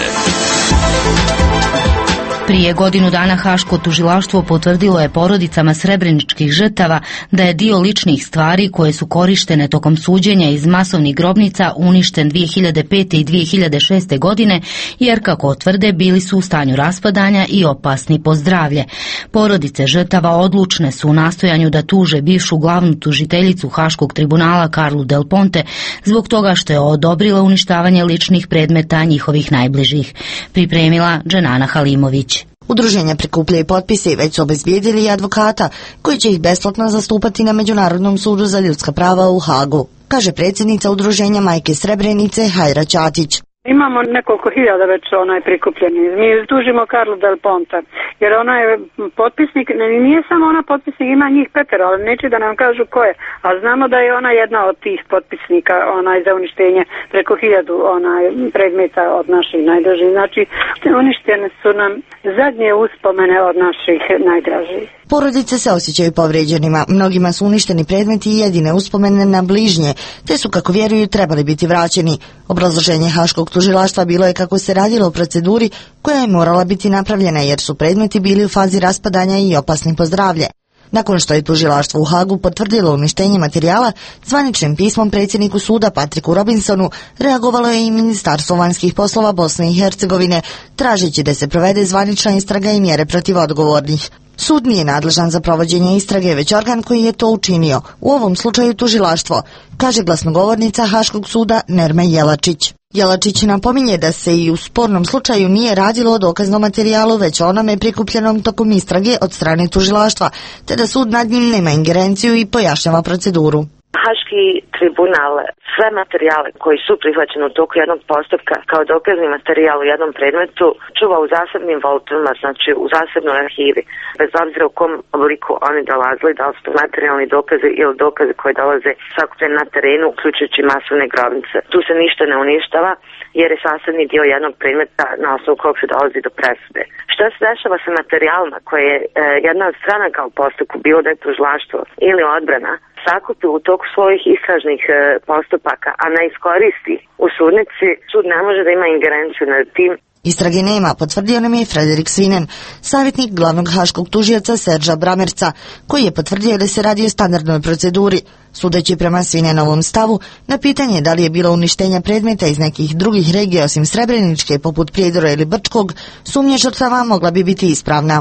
Prije godinu dana Haško tužilaštvo potvrdilo je porodicama srebreničkih žrtava da je dio ličnih stvari koje su korištene tokom suđenja iz masovnih grobnica uništen dvije hiljade pete i dvije hiljade šeste godine, jer kako tvrde bili su u stanju raspadanja i opasni po zdravlje. Porodice žrtava odlučne su u nastojanju da tuže bivšu glavnu tužiteljicu Haškog tribunala Karlu Del Ponte zbog toga što je odobrila uništavanje ličnih predmeta njihovih najbližih. Pripremila Dženana Halimović. Udruženja prikupljaju potpise i već su obezbijedili i advokata koji će ih besplatno zastupati na Međunarodnom sudu za ljudska prava u Hagu, kaže predsjednica udruženja Majke Srebrenice Hajra Ćatić. Imamo nekoliko hiljada već onaj prikupljeni. Mi tužimo Karlu Del Ponte, jer ona je potpisnik, nije samo ona potpisnik, ima njih petero, ali neće da nam kažu ko je, a znamo da je ona jedna od tih potpisnika onaj za uništenje preko hiljadu onaj predmeta od naših najdražih. Znači, uništene su nam zadnje uspomene od naših najdražih. Porodice se osjećaju povrijeđenima, mnogima su uništeni predmeti i jedine uspomene na bližnje, te su, kako vjeruju, trebali biti vraćeni. Obrazloženje Haškog tužilaštva bilo je kako se radilo o proceduri koja je morala biti napravljena jer su predmeti bili u fazi raspadanja i opasni po zdravlje. Nakon što je tužilaštvo u Hagu potvrdilo uništenje materijala, zvaničnim pismom predsjedniku suda Patriku Robinsonu reagovalo je i Ministarstvo vanjskih poslova Bosne i Hercegovine, tražeći da se provede zvanična istraga i mjere protiv odgovornih. Sud nije nadležan za provođenje istrage, već organ koji je to učinio, u ovom slučaju tužilaštvo, kaže glasnogovornica Haškog suda Nerme Jelačić. Jelačić napominje da se i u spornom slučaju nije radilo o dokaznom materijalu, već o onome prikupljenom tokom istrage od strane tužilaštva, te da sud nad njim nema ingerenciju i pojašnjava proceduru. Haški tribunal sve materijale koji su prihvaćeni u toku jednog postupka kao dokazni materijal u jednom predmetu čuva u zasebnim vaultovima, znači u zasebnoj arhivi, bez obzira u kom obliku oni dolazili, da li su to materijalni dokazi ili dokazi koji dolaze sakupljeni na terenu, uključujući masovne grobnice. Tu se ništa ne uništava jer je sastavni dio jednog predmeta na osnovu kog se dolazi do presude. Šta se dešava sa materijalima koje je e, jedna od stranaka u postupku, bilo da je tužilaštvo ili odbrana, sakupi u toku svojih istražnih e, postupaka, a ne iskoristi u sudnici, sud ne može da ima ingerenciju nad tim. Istrage nema, potvrdio nam je Frederik Svinen, savjetnik glavnog haškog tužioca Serža Bramerca, koji je potvrdio da se radi o standardnoj proceduri. Sudeći prema Svinenovom stavu, na pitanje da li je bilo uništenja predmeta iz nekih drugih regija osim Srebreničke, poput Prijedora ili Brčkog, sumnja žrtava mogla bi biti ispravna.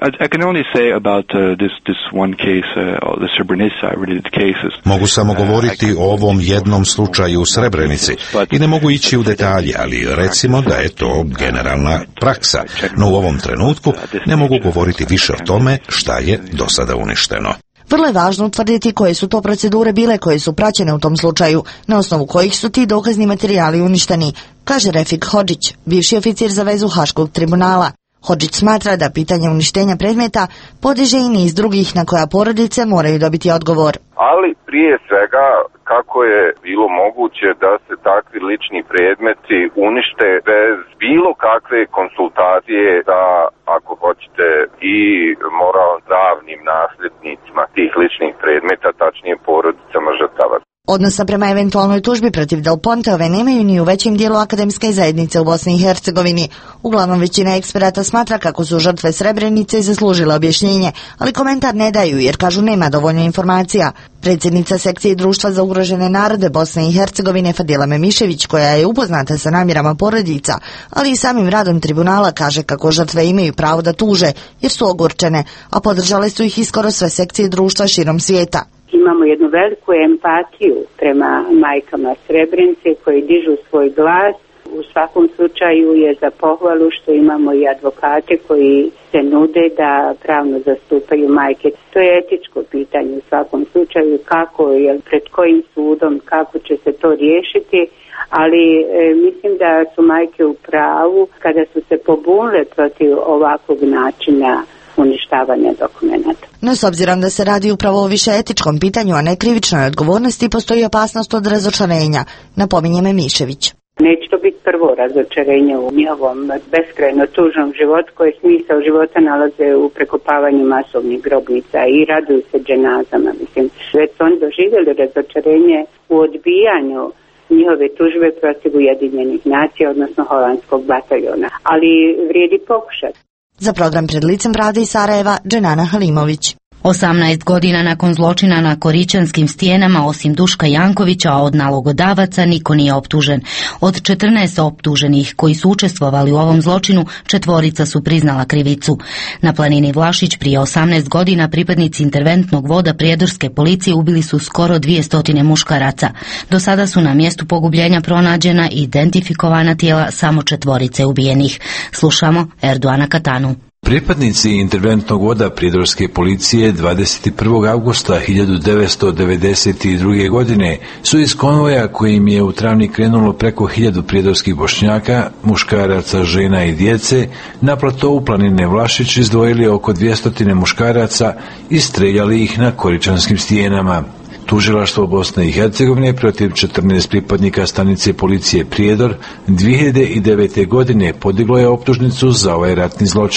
Mogu samo govoriti o ovom jednom slučaju u Srebrenici i ne mogu ići u detalje, ali recimo da je to generalna praksa. No u ovom trenutku ne mogu govoriti više o tome šta je do sada uništeno. Vrlo je važno utvrditi koje su to procedure bile koje su praćene u tom slučaju, na osnovu kojih su ti dokazni materijali uništeni, kaže Refik Hodžić, bivši oficir za vezu Haškog tribunala. Hodžić smatra da pitanje uništenja predmeta podiže i niz drugih na koja porodice moraju dobiti odgovor. Ali prije svega kako je bilo moguće da se takvi lični predmeti unište bez bilo kakve konsultacije sa, ako hoćete, i moralno-pravnim nasljednicima tih ličnih predmeta, tačnije porodicama žrtava. Odnosa prema eventualnoj tužbi protiv Del Ponteove nemaju ni u većem dijelu akademske zajednice u Bosni i Hercegovini. Uglavnom većina eksperata smatra kako su žrtve Srebrenice zaslužile objašnjenje, ali komentar ne daju jer kažu nema dovoljno informacija. Predsjednica sekcije Društva za ugrožene narode Bosne i Hercegovine Fadila Memišević, koja je upoznata sa namjerama porodica, ali i samim radom tribunala, kaže kako žrtve imaju pravo da tuže jer su ogorčene, a podržale su ih i skoro sve sekcije društva širom svijeta. Imamo jednu veliku empatiju prema majkama Srebrenice koji dižu svoj glas. U svakom slučaju je za pohvalu što imamo i advokate koji se nude da pravno zastupaju majke. To je etičko pitanje u svakom slučaju, kako, jel, pred kojim sudom, kako će se to riješiti, ali e, mislim da su majke u pravu kada su se pobunile protiv ovakvog načina uništavanja dokumenta. No, s obzirom da se radi upravo o više etičkom pitanju, a ne krivičnoj odgovornosti, postoji opasnost od razočarenja, napominje Memišević. Neće to biti prvo razočarenje u njihovom beskrajno tužnom životu, koje smisao života nalaze u prekopavanju masovnih grobnica i raduju se dženazama. Mislim, već su oni doživjeli razočarenje u odbijanju njihove tužbe protiv Ujedinjenih nacija, odnosno holandskog bataljona. Ali vrijedi pokušati. Za program Pred licem Pravde iz Sarajeva, Dženana Halimović. osamnaest godina nakon zločina na Koričanskim stijenama, osim Duška Jankovića, od nalogodavaca niko nije optužen. Od četrnaest optuženih koji su učestvovali u ovom zločinu, četvorica su priznala krivicu. Na planini Vlašić prije osamnaest godina pripadnici interventnog voda prijedorske policije ubili su skoro dvjesto muškaraca. Do sada su na mjestu pogubljenja pronađena i identifikovana tijela samo četvorice ubijenih. Slušamo Erdoana Katanu. Pripadnici interventnog voda prijedorske policije dvadeset prvog avgusta hiljadu devetsto devedeset druge. godine su iz konvoja kojim je u Travnik krenulo preko hiljadu prijedorskih Bošnjaka, muškaraca, žena i djece, na platovu planine Vlašić izdvojili oko dvjesto muškaraca i streljali ih na Koričanskim stijenama. Tužilaštvo Bosne i Hercegovine protiv četrnaest pripadnika stanice policije Prijedor dvije hiljade devete. godine podiglo je optužnicu za ovaj ratni zločin.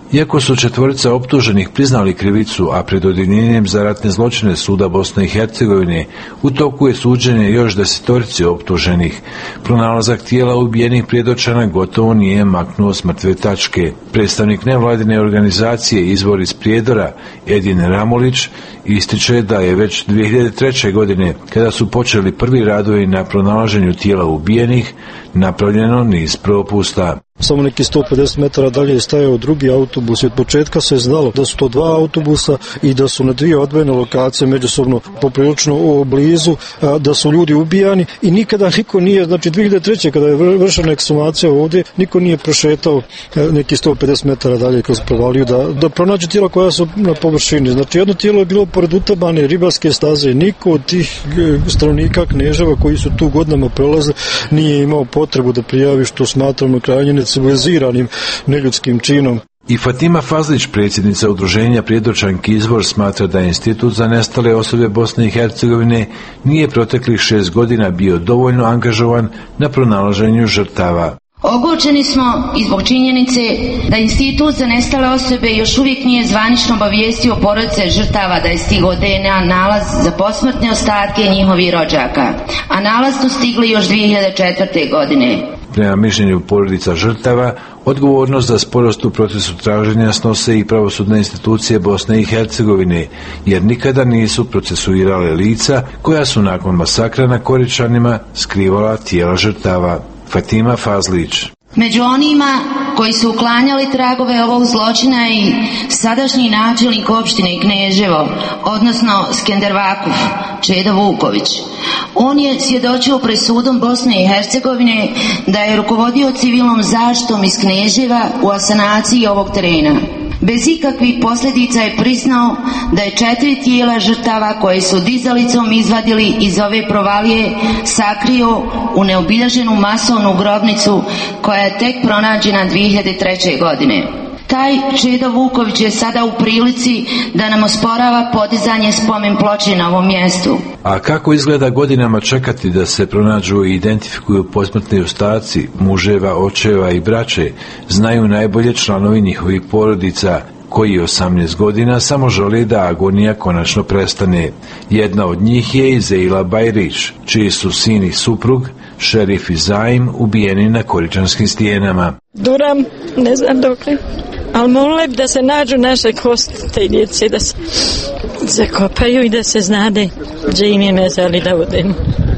Iako su četvorica optuženih priznali krivicu, a pred odjeljenjem za ratne zločine Suda Bosne i Hercegovine u toku je suđenje još desetorici optuženih. Pronalazak tijela ubijenih predočana gotovo nije maknuo s mrtve tačke. Predstavnik nevladine organizacije Izvor iz Prijedora, Edin Ramulić, ističe da je već dvije hiljade treće. godine, kada su počeli prvi radovi na pronalaženju tijela ubijenih, napravljeno niz propusta. Samo neki sto pedeset metara dalje je stajao drugi autobus i od početka se je znalo da su to dva autobusa i da su na dvije odvojene lokacije međusobno poprilično blizu, da su ljudi ubijani i nikada niko nije, znači dvije hiljade treće. kada je vršena eksumacija ovdje, niko nije prošetao neki sto pedeset metara dalje kroz provaliju da, da pronađe tijela koja su na površini. Znači jedno tijelo je bilo pored utabane ribarske staze. Niko od tih stanovnika Kneževa koji su tu godinama prolazili nije imao potrebu da prijavi, što smatramo krajnje civiliziranim neljudskim činom. I Fatima Fazlić, predsjednica udruženja Prijedočanki Izvor, smatra da Institut za nestale osobe Bosne i Hercegovine nije proteklih šest godina bio dovoljno angažovan na pronalaženju žrtava. Ogorčeni smo i zbog činjenice da Institut za nestale osobe još uvijek nije zvanično obavijestio porodice žrtava da je stigao D N A nalaz za posmrtne ostatke njihovih rođaka, a nalaz su stigli još dvije hiljade četvrte. godine. Prema mišljenju porodica žrtava, odgovornost za sporost u procesu traženja snose i pravosudne institucije Bosne i Hercegovine, jer nikada nisu procesuirale lica koja su nakon masakra na Koričanima skrivala tijela žrtava. Fatima Fazlić. Među onima koji su uklanjali tragove ovog zločina i sadašnji načelnik opštine Kneževo, odnosno Skender Vakuf, Čedo Vuković. On je svjedočio pred sudom Bosne i Hercegovine da je rukovodio civilnom zaštitom iz Kneževa u asanaciji ovog terena. Bez ikakvih posljedica je priznao da je četiri tijela žrtava koje su dizalicom izvadili iz ove provalije sakrio u neobilježenu masovnu grobnicu koja je tek pronađena dvije hiljade treće. godine. Taj Čedo Vuković je sada u prilici da nam osporava podizanje spomen ploče na ovom mjestu. A kako izgleda godinama čekati da se pronađu i identifikuju posmrtni ostaci muževa, očeva i braće, znaju najbolje članovi njihovih porodica, koji osamnaest godina samo žele da agonija konačno prestane. Jedna od njih je i Zeila Bajrić, čiji su sin i suprug, Šerif i Zaim, ubijeni na Koričanskim stijenama. Duram, ne znam dokle, ali molila bi da se nađu naše kosti te djece, da se zakopaju i da se znade gdje im je mezali da odemo.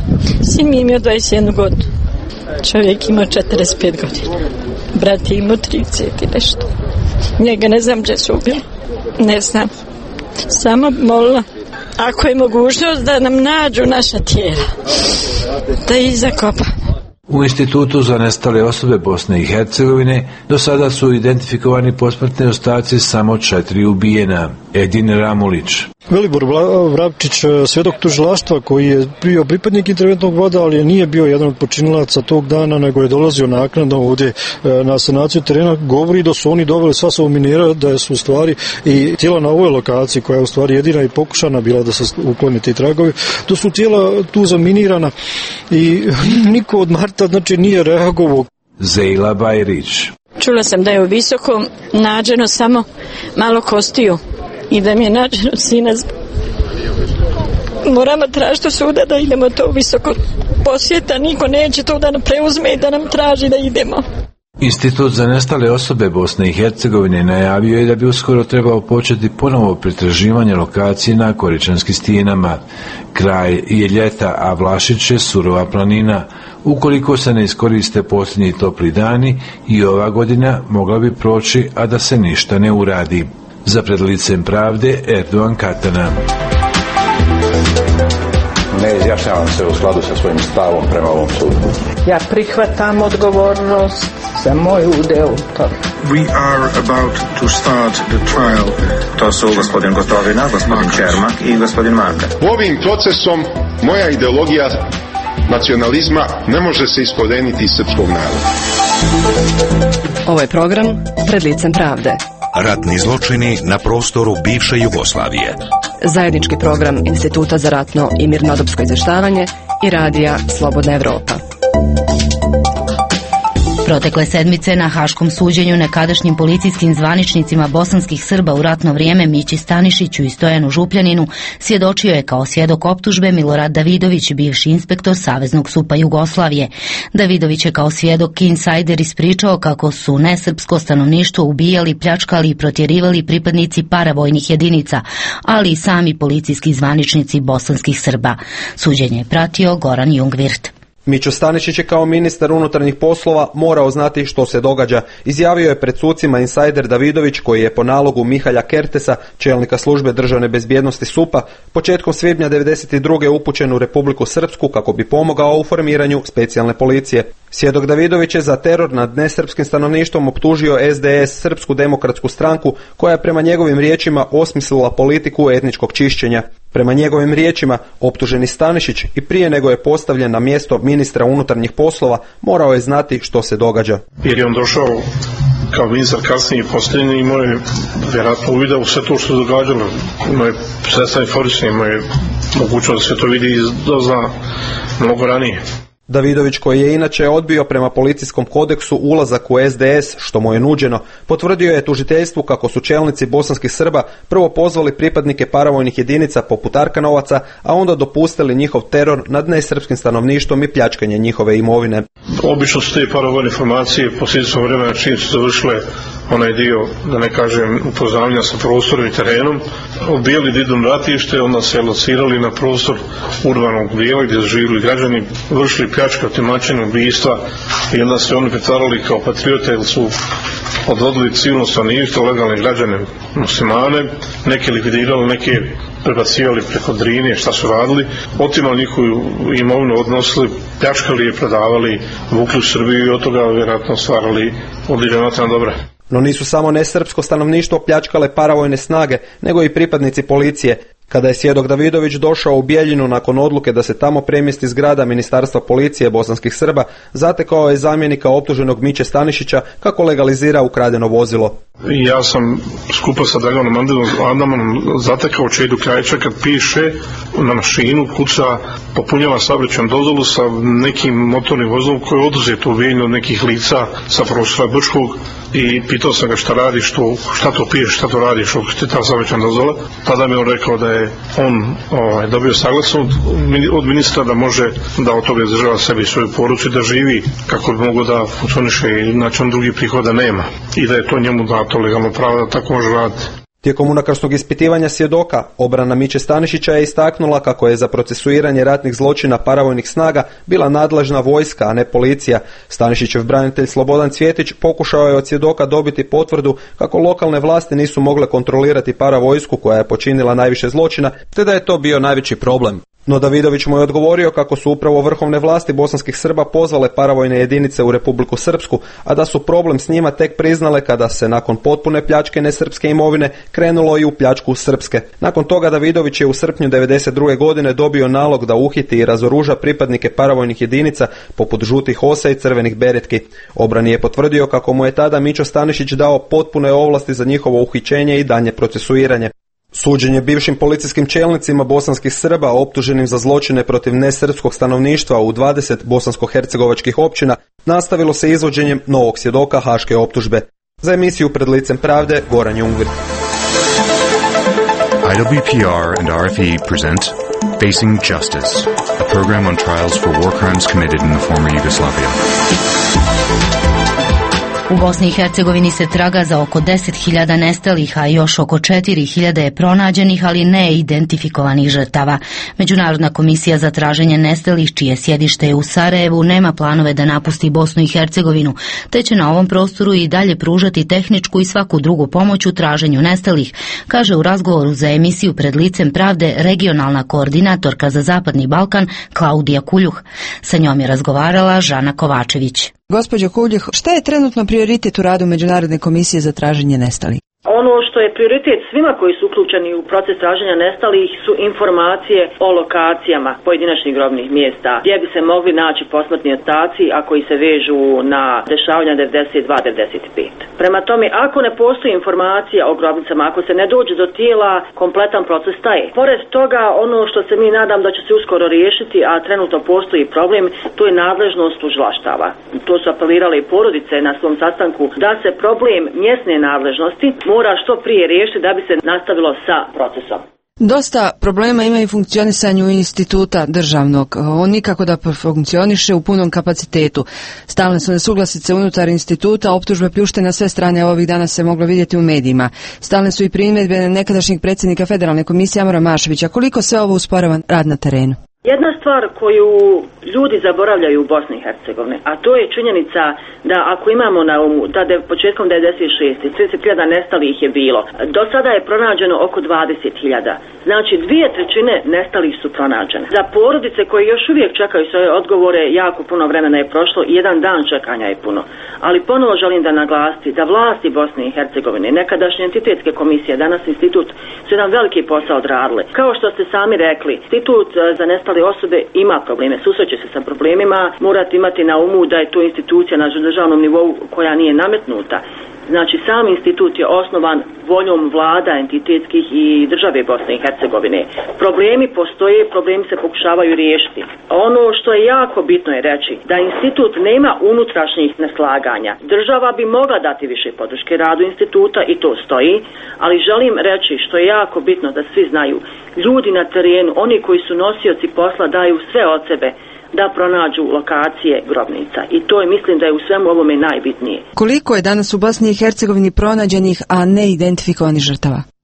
Sin mi imao dvadeset jednu godinu, čovjek imao četrdeset pet godina, brat je imao trideset i nešto. Njega ne znam gdje su ubili, ne znam. Samo molila, ako je mogućnost da nam nađu naša tijela, da ih zakopa. U Institutu za nestale osobe Bosne i Hercegovine do sada su identifikovani posmrtni ostaci samo četiri ubijena. Edin Ramulić. Velibor Vrapčić, svjedok tužilaštva koji je bio pripadnik interventnog voda, ali nije bio jedan od počinilaca tog dana, nego je dolazio naknadno ovdje na sanaciju terena, govori da su oni doveli sva souvenira, da su u stvari i tijela na ovoj lokaciji, koja je u stvari jedina i pokušana bila da se uklone ti tragovi, da su tijela tu zaminirana i niko od Marta znači nije reagovao. Zeila Bajrić. Čula sam da je u Visokom nađeno samo malo kostiju i da mi je nađeno sinac. Moramo tražiti suda da idemo to u Visoko posjeta, niko neće to da nam preuzme i da nam traži da idemo. Institut za nestale osobe Bosne i Hercegovine najavio je da bi uskoro trebao početi ponovo pretraživanje lokacije na Koričanskim stijenama. Kraj je ljeta, a Vlašić je surova planina. Ukoliko se ne iskoriste posljednji topli dani, i ova godina mogla bi proći, a da se ništa ne uradi. Za Pred licem pravde, Erdogan Katana. Ne izjašnjavam se u skladu sa svojim stavom prema ovom sudu. Ja prihvatam odgovornost za moj udeo u tome. We are about to start the trial. To su gospodin Gotovina, gospodin Čermak i gospodin Marka. Ovim procesom moja ideologija nacionalizma ne može se iskoreniti iz srpskog naroda. Ovo je program Pred licem pravde. Ratni zločini na prostoru bivše Jugoslavije. Zajednički program Instituta za ratno i mirnodopsko izvještavanje i radija Slobodna Evropa. Protekle sedmice na haškom suđenju nekadašnjim policijskim zvaničnicima bosanskih Srba u ratno vrijeme Mići Stanišiću i Stojanu Župljaninu svjedočio je kao svjedok optužbe Milorad Davidović, bivši inspektor Saveznog SUP-a Jugoslavije. Davidović je kao svjedok insajder ispričao kako su nesrpsko stanovništvo ubijali, pljačkali i protjerivali pripadnici paravojnih jedinica, ali i sami policijski zvaničnici bosanskih Srba. Suđenje je pratio Goran Jungwirth. Mićo Stanišić je kao ministar unutarnjih poslova morao znati što se događa. Izjavio je pred sucima insajder Davidović, koji je po nalogu Mihalja Kertesa, čelnika službe državne bezbjednosti SUP-a, početkom svibnja devedeset druge upućen u Republiku Srpsku kako bi pomogao u formiranju specijalne policije. Svjedok Davidović je za teror nad nesrpskim stanovništvom optužio S D S, Srpsku demokratsku stranku, koja je prema njegovim riječima osmislila politiku etničkog čišćenja. Prema njegovim riječima, optuženi Stanišić i prije nego je postavljen na mjesto ministra unutarnjih poslova, morao je znati što se događa. Jer je on došao kao ministar kasnije i posljednji, imao je vjerojatno uvida u sve to što se događalo. Imao je sredstva informisanja, imao je mogućnost da sve to vidi i dozna mnogo ranije. Davidović, koji je inače odbio prema policijskom kodeksu ulazak u S D S, što mu je nuđeno, potvrdio je tužiteljstvu kako su čelnici bosanskih Srba prvo pozvali pripadnike paravojnih jedinica poput Arkanovaca, a onda dopustili njihov teror nad nesrpskim stanovništvom i pljačkanje njihove imovine. Obično su te paravojne formacije posljednjeg vremena čim su završile onaj dio, da ne kažem, upoznavanja sa prostorom i terenom, odbijali da idu na ratište, onda se locirali na prostor urbanog dijela gdje su živjeli građani, vršili pljačke, otimačine, ubistva i onda se oni pretvarali kao patriote jer su odvodili civilno stanovništvo, legalne građane muslimane, neke likvidirali, neke prebacivali preko Drine, šta su radili, otimali njihovu imovinu, odnosili, pljačkali je, prodavali, vukli u Srbiju i od toga vjerojatno stvarali odlična materijalna dobra. No nisu samo nesrpsko stanovništvo pljačkale paravojne snage, nego i pripadnici policije. Kada je svjedok Davidović došao u Bijeljinu nakon odluke da se tamo premjesti zgrada Ministarstva policije bosanskih Srba, zatekao je zamjenika optuženog Miće Stanišića kako legalizira ukradeno vozilo. Ja sam skupa sa Draganom Adamanom zatekao Čedu Krajića kad piše na mašinu, kuca, popunjava saobraćajnu dozvolu sa nekim motornim vozilom koji je oduzeto u Bijeljinu od nekih lica sa prostora Brčkog i pitao sam ga šta radiš, što, šta to piše, šta to radiš, što je ta saobraćajna dozvola. Tada mi je on rekao da je on ovaj, dobio saglasnost od ministra da može da od toga izdržava sebi i svoju porucu i da živi kako bi mogao da funkcioniše i znači on drugi prihoda nema i da je to njemu dato legalno pravo da tako može raditi. Tijekom unakrsnog ispitivanja svjedoka, obrana Miće Stanišića je istaknula kako je za procesuiranje ratnih zločina paravojnih snaga bila nadležna vojska, a ne policija. Stanišićev branitelj Slobodan Cvjetić pokušao je od svjedoka dobiti potvrdu kako lokalne vlasti nisu mogle kontrolirati paravojsku koja je počinila najviše zločina, te da je to bio najveći problem. No Davidović mu je odgovorio kako su upravo vrhovne vlasti bosanskih Srba pozvale paravojne jedinice u Republiku Srpsku, a da su problem s njima tek priznale kada se nakon potpune pljačke nesrpske imovine krenulo i u pljačku srpske. Nakon toga Davidović je u srpnju devedeset druge godine dobio nalog da uhiti i razoruža pripadnike paravojnih jedinica poput žutih osa i crvenih beretki. Obrani je potvrdio kako mu je tada Mićo Stanišić dao potpune ovlasti za njihovo uhićenje i daljnje procesuiranje. Suđenje bivšim policijskim čelnicima bosanskih Srba optuženim za zločine protiv nesrpskog stanovništva u dvadeset bosansko-hercegovačkih općina nastavilo se izvođenjem novog svjedoka haške optužbe. Za emisiju Pred licem pravde, Goran Jungwirth. I W P R and R F E present Facing Justice, a program on trials for war crimes committed in the former Yugoslavia. U Bosni i Hercegovini se traga za oko deset hiljada nestalih, a još oko četiri hiljade je pronađenih, ali ne identifikovanih žrtava. Međunarodna komisija za traženje nestalih, čije sjedište je u Sarajevu, nema planove da napusti Bosnu i Hercegovinu, te će na ovom prostoru i dalje pružati tehničku i svaku drugu pomoć u traženju nestalih, kaže u razgovoru za emisiju Pred licem pravde regionalna koordinatorka za Zapadni Balkan Klaudija Kuljuh. Sa njom je razgovarala Žana Kovačević. Gospođo Kuljuh, šta je trenutno prioritet u radu Međunarodne komisije za traženje nestalih? Ono što je prioritet svima koji su uključeni u proces traženja nestalih su informacije o lokacijama pojedinačnih grobnih mjesta gdje bi se mogli naći posmrtni ostaci, a koji se vežu na dešavanja devedeset dva devedeset pet. Prema tome, ako ne postoji informacija o grobnicama, ako se ne dođe do tijela, kompletan proces staje. Pored toga, ono što se mi nadam da će se uskoro riješiti, a trenutno postoji problem, to je nadležnost tužilaštava. To su apelirale i porodice na svom sastanku, da se problem mjesne nadležnosti mora što prije riješiti da bi se nastavilo sa procesom. Dosta problema ima i funkcionisanju instituta državnog. On nikako da funkcioniše u punom kapacitetu. Stalne su nesuglasice unutar instituta, optužbe pljušte na sve strane, ovih dana se moglo vidjeti u medijima. Stalne su i primjedbe nekadašnjeg predsjednika Federalne komisije Amora Maševića. Koliko sve ovo usporava rad na terenu? Jedna stvar koju ljudi zaboravljaju u Bosni i Hercegovini, a to je činjenica da ako imamo na umu da de, početkom devedeset šeste trideset hiljada nestalih je bilo, do sada je pronađeno oko dvadeset hiljada. Znači dvije trećine nestalih su pronađene. Za porodice koje još uvijek čekaju svoje odgovore, jako puno vremena je prošlo i jedan dan čekanja je puno. Ali ponovo želim da naglasiti da vlasti Bosne i Hercegovine, nekadašnje entitetske komisije, danas institut, su jedan veliki posao odradili. Kao što ste sami rekli, institut za nestale osobe ima probleme, susreće se sa problemima, morate imati na umu da je to institucija na državnom nivou koja nije nametnuta. Znači, sam institut je osnovan voljom vlada entitetskih i države Bosne i Hercegovine. Problemi postoje, problemi se pokušavaju riješiti. Ono što je jako bitno je reći da institut nema unutrašnjih neslaganja. Država bi mogla dati više podrške radu instituta i to stoji, ali želim reći što je jako bitno da svi znaju. Ljudi na terenu, oni koji su nosioci posla, daju sve od sebe da pronađu lokacije grobnica. I to je, mislim da je u svemu ovome najbitnije. Koliko je danas u Bosni i Hercegovini pronađenih, a ne identifikovanih žrtava? A,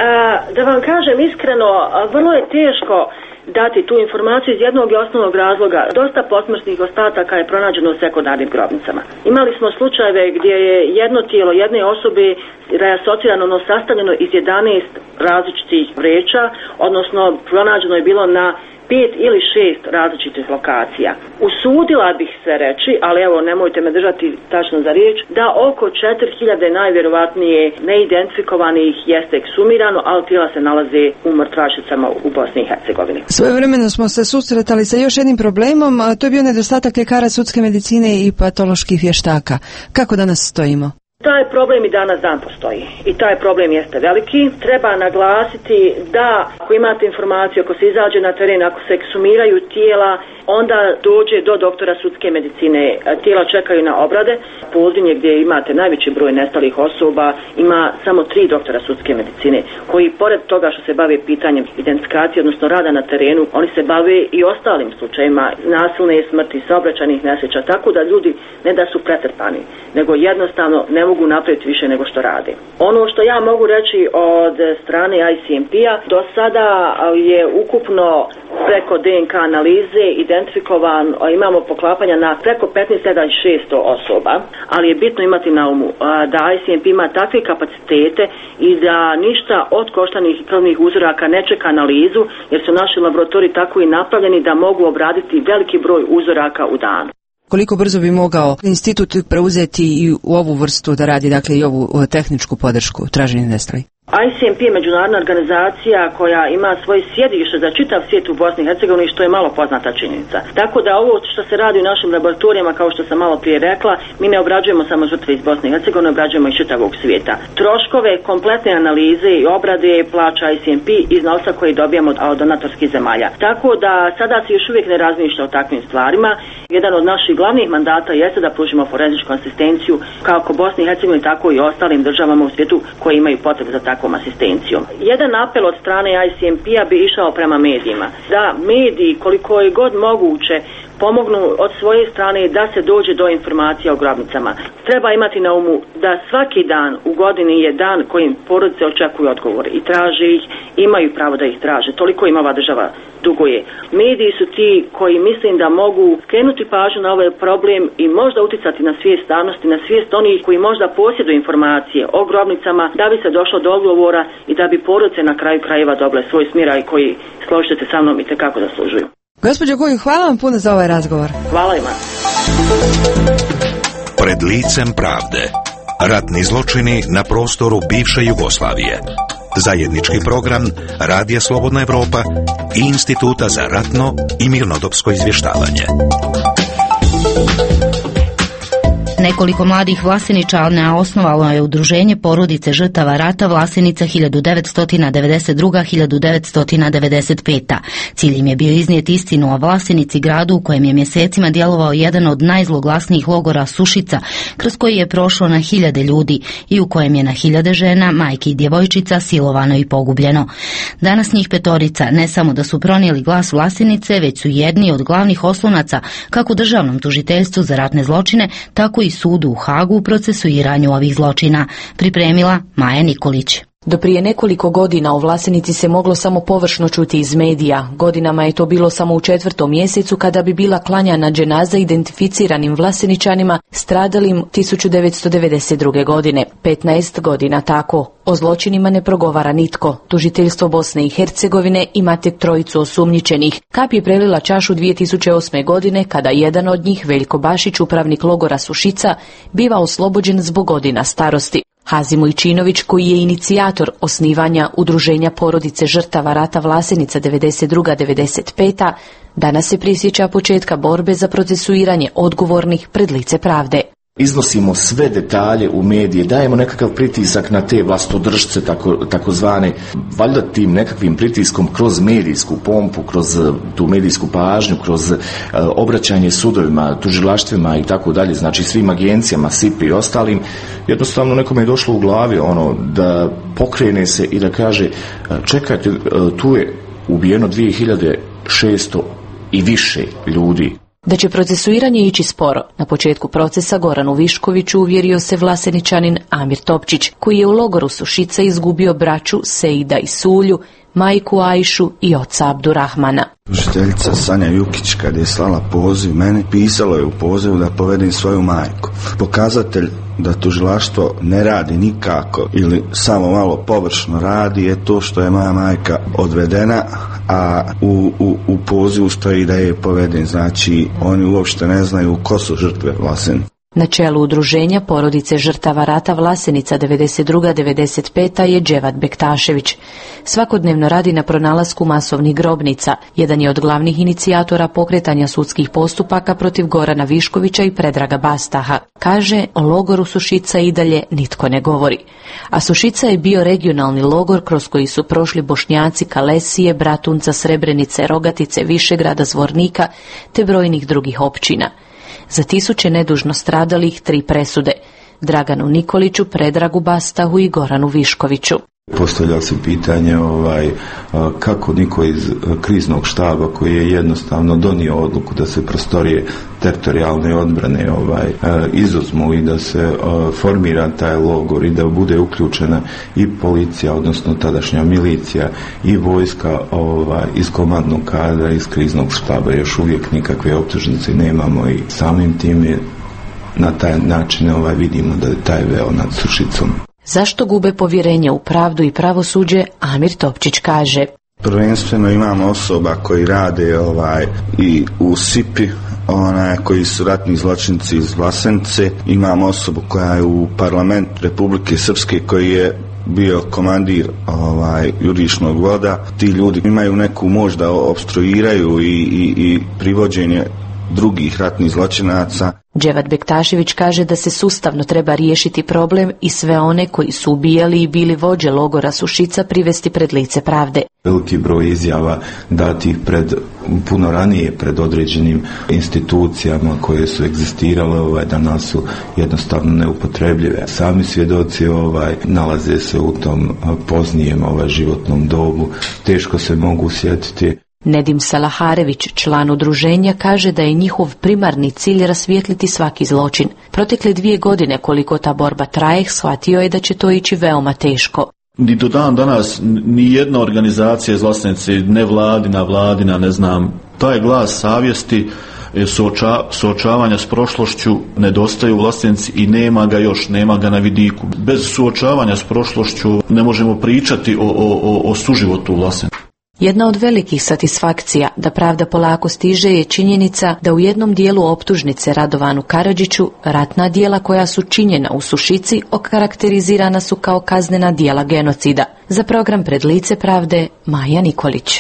da vam kažem iskreno, vrlo je teško dati tu informaciju iz jednog i osnovnog razloga. Dosta posmrtnih ostataka je pronađeno u sekundarnim grobnicama. Imali smo slučajeve gdje je jedno tijelo jedne osobe reasocirano, ono sastavljeno iz jedanaest različitih vreća, odnosno pronađeno je bilo na pet ili šest različitih lokacija. Usudila bih se reći, ali evo nemojte me držati tačno za riječ, da oko četiri hiljade najvjerovatnije neidentifikovanih jeste eksumirano, ali tijela se nalaze u mrtvačnicama u Bosni i Hercegovini. Svojevremeno smo se susretali sa još jednim problemom, a to je bio nedostatak ljekara sudske medicine i patoloških vještaka. Kako danas stojimo? Taj problem i danas dan postoji i taj problem jeste veliki. Treba naglasiti da ako imate informaciju, ako se izađe na teren, ako se eksumiraju tijela, onda dođe do doktora sudske medicine. Tijela čekaju na obrade. Pozdinje gdje imate najveći broj nestalih osoba ima samo tri doktora sudske medicine koji pored toga što se bave pitanjem identifikacije, odnosno rada na terenu, oni se bave i ostalim slučajima nasilne smrti, saobraćajnih nesreća, tako da ljudi ne da su pretrpani, nego jednostavno ne mogu napraviti više nego što rade. Ono što ja mogu reći od strane I C M P-a, do sada je ukupno preko D N K analize identifikovan, imamo poklapanja na preko petnaest hiljada šesto osoba, ali je bitno imati na umu da I C M P ima takve kapacitete i da ništa od koštanih i krvnih uzoraka ne čeka analizu, jer su naši laboratoriji tako i napravljeni da mogu obraditi veliki broj uzoraka u danu. Koliko brzo bi mogao institut preuzeti i u ovu vrstu da radi, dakle i ovu tehničku podršku traženju nestalih? I C M P je međunarodna organizacija koja ima svoje sjedište za čitav svijet u Bosni i Hercegovini, što je malo poznata činjenica. Tako da ovo što se radi u našim laboratorijama, kao što sam malo prije rekla, mi ne obrađujemo samo žrtve iz Bosne i Hercegovine, obrađujemo i čitavog svijeta. Troškove kompletne analize i obrade plaća I C M P iz novca koji dobijamo od donatorskih zemalja. Tako da sada se još uvijek ne razmišlja o takvim stvarima. Jedan od naših glavnih mandata jeste da pružimo forenzičku asistenciju kako Bosni i Hercegovini, tako i ostalim državama u svijetu koji imaju potrebu za takvom asistencijom. Jedan apel od strane I C M P-a bi išao prema medijima. Da mediji koliko je god moguće pomognu od svoje strane da se dođe do informacija o grobnicama. Treba imati na umu da svaki dan u godini je dan kojim porodice očekuju odgovor i traže ih, imaju pravo da ih traže. Toliko im ova država duguje. Mediji su ti koji mislim da mogu skrenuti pažnju na ovaj problem i možda uticati na svijest javnosti, na svijest onih koji možda posjeduju informacije o grobnicama da bi se došlo do odgovora i da bi porodice na kraju krajeva dobile svoj smiraj koji, složite se sa mnom, i tekako zaslužuju. Gospođo Gunju, hvala vam puno za ovaj razgovor. Hvala ima. Pred licem pravde. Ratni zločini na prostoru bivše Jugoslavije. Zajednički program Radija Slobodna Evropa i Instituta za ratno i mirnodopsko izvještavanje. Nekoliko mladih Vlaseničana osnovalo je udruženje porodice žrtava rata Vlasenica hiljadu devetsto devedeset druga do hiljadu devetsto devedeset peta. Cilj im je bio iznijeti istinu o Vlasenici, gradu u kojem je mjesecima djelovao jedan od najzloglasnijih logora Sušica, kroz koji je prošlo na hiljade ljudi i u kojem je na hiljade žena, majki i djevojčica silovano i pogubljeno. Danas njih petorica ne samo da su pronijeli glas Vlasenice, već su jedni od glavnih oslonaca kako državnom tužiteljstvu za ratne zločine, tako i sudu u Hagu u procesuiranju ovih zločina. Pripremila Maja Nikolić. Do prije nekoliko godina o Vlasenici se moglo samo površno čuti iz medija. Godinama je to bilo samo u četvrtom mjesecu kada bi bila klanjana dženaza identificiranim Vlaseničanima stradalim tisuću devetsto devedeset druge. godine. petnaest godina tako. O zločinima ne progovara nitko. Tužiteljstvo Bosne i Hercegovine ima tek trojicu osumnjičenih. Kap je prelila čašu dvije tisuće osme. godine kada jedan od njih, Veljko Bašić, upravnik logora Sušica, biva oslobođen zbog godina starosti. Hazim Ujčinović, koji je inicijator osnivanja udruženja porodice žrtava rata Vlasenica devedeset druga do devedeset peta, danas se prisjeća početka borbe za procesuiranje odgovornih pred lice pravde. Iznosimo sve detalje u medije, dajemo nekakav pritisak na te vlastodržce, tako, takozvane, valjda tim nekakvim pritiskom kroz medijsku pompu, kroz tu medijsku pažnju, kroz uh, obraćanje sudovima, tužilaštvima i tako dalje, znači svim agencijama, S I P i ostalim, jednostavno nekome je došlo u glavi ono da pokrene se i da kaže čekajte, uh, tu je ubijeno dvije hiljade šesto i više ljudi. Da će procesuiranje ići sporo. Na početku procesa Goranu Viškoviću uvjerio se Vlaseničanin Amir Topčić, koji je u logoru Sušica izgubio braću Seida i Sulju, majku Ajšu i oca Abdurrahmana. Tužiteljica Sanja Jukić, kad je slala poziv meni, pisalo je u pozivu da povedem svoju majku. Pokazatelj da tužilaštvo ne radi nikako ili samo malo površno radi je to što je moja majka odvedena, a u, u, u pozivu stoji da je poveden. Znači, oni uopšte ne znaju ko su žrtve Vlasenice. Na čelu udruženja porodice žrtava rata Vlasenica devedeset druga do devedeset peta je Dževat Bektašević. Svakodnevno radi na pronalasku masovnih grobnica. Jedan je od glavnih inicijatora pokretanja sudskih postupaka protiv Gorana Viškovića i Predraga Bastaha. Kaže, o logoru Sušica i dalje nitko ne govori. A Sušica je bio regionalni logor kroz koji su prošli Bošnjaci Kalesije, Bratunca, Srebrenice, Rogatice, Višegrada, Zvornika te brojnih drugih općina. Za tisuće nedužno stradalih tri presude. Draganu Nikoliću, Predragu Bastahu i Goranu Viškoviću. Postavlja se pitanje ovaj, kako niko iz kriznog štaba koji je jednostavno donio odluku da se prostorije teritorijalne odbrane ovaj, izuzmu i da se formira taj logor i da bude uključena i policija, odnosno tadašnja milicija i vojska ovaj, iz komandnog kadra, iz kriznog štaba. Još uvijek nikakve optužnice nemamo i samim tim je na taj način ovaj, vidimo da je taj veo nad Sušicom. Zašto gube povjerenje u pravdu i pravosuđe, Amir Topčić kaže. Prvenstveno imamo osoba koji rade ovaj, i u S I P I, onaj, koji su ratni zločinci iz Vlasenice. Imamo osobu koja je u parlamentu Republike Srpske koji je bio komandir ovaj, jurišnog voda. Ti ljudi imaju neku moć da opstruiraju i, i, i privođenje drugih ratnih zločinaca. Dževat Bektašević kaže da se sustavno treba riješiti problem i sve one koji su ubijali i bili vođe logora Sušica privesti pred lice pravde. Veliki broj izjava datih pred, puno ranije pred određenim institucijama koje su egzistirale, ovaj, danas su jednostavno neupotrebljive. Sami svjedoci ovaj, nalaze se u tom poznijem ovaj, životnom dobu, teško se mogu sjetiti. Nedim Salaharević, član udruženja, kaže da je njihov primarni cilj rasvijetliti svaki zločin. Protekle dvije godine koliko ta borba traje, shvatio je da će to ići veoma teško. Ni do dan danas ni jedna organizacija iz Vlasenice, nevladina, vladina, ne znam, taj glas savjesti, suoča, suočavanja s prošlošću nedostaje u Vlasenici i nema ga još, nema ga na vidiku. Bez suočavanja s prošlošću ne možemo pričati o, o, o suživotu u Vlasenici. Jedna od velikih satisfakcija da pravda polako stiže je činjenica da u jednom dijelu optužnice Radovanu Karadžiću ratna djela koja su činjena u Sušici okarakterizirana su kao kaznena djela genocida. Za program Pred lice pravde Maja Nikolić.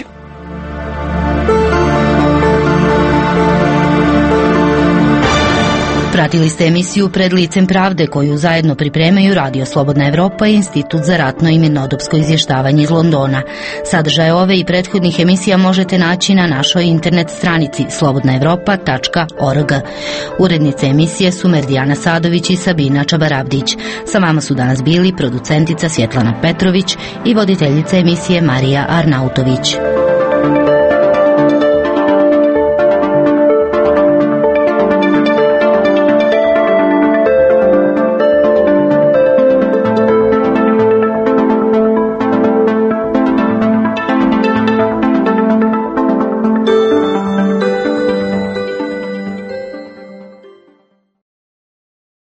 Pratili ste emisiju Pred licem pravde koju zajedno pripremaju Radio Slobodna Evropa i Institut za ratno i mirnodopsko izvještavanje iz Londona. Sadržaje ove i prethodnih emisija možete naći na našoj internet stranici slobodna evropa tačka org. Urednice emisije su Merdijana Sadović i Sabina Čabarabdić. Sa vama su danas bili producentica Svjetlana Petrović i voditeljica emisije Marija Arnautović.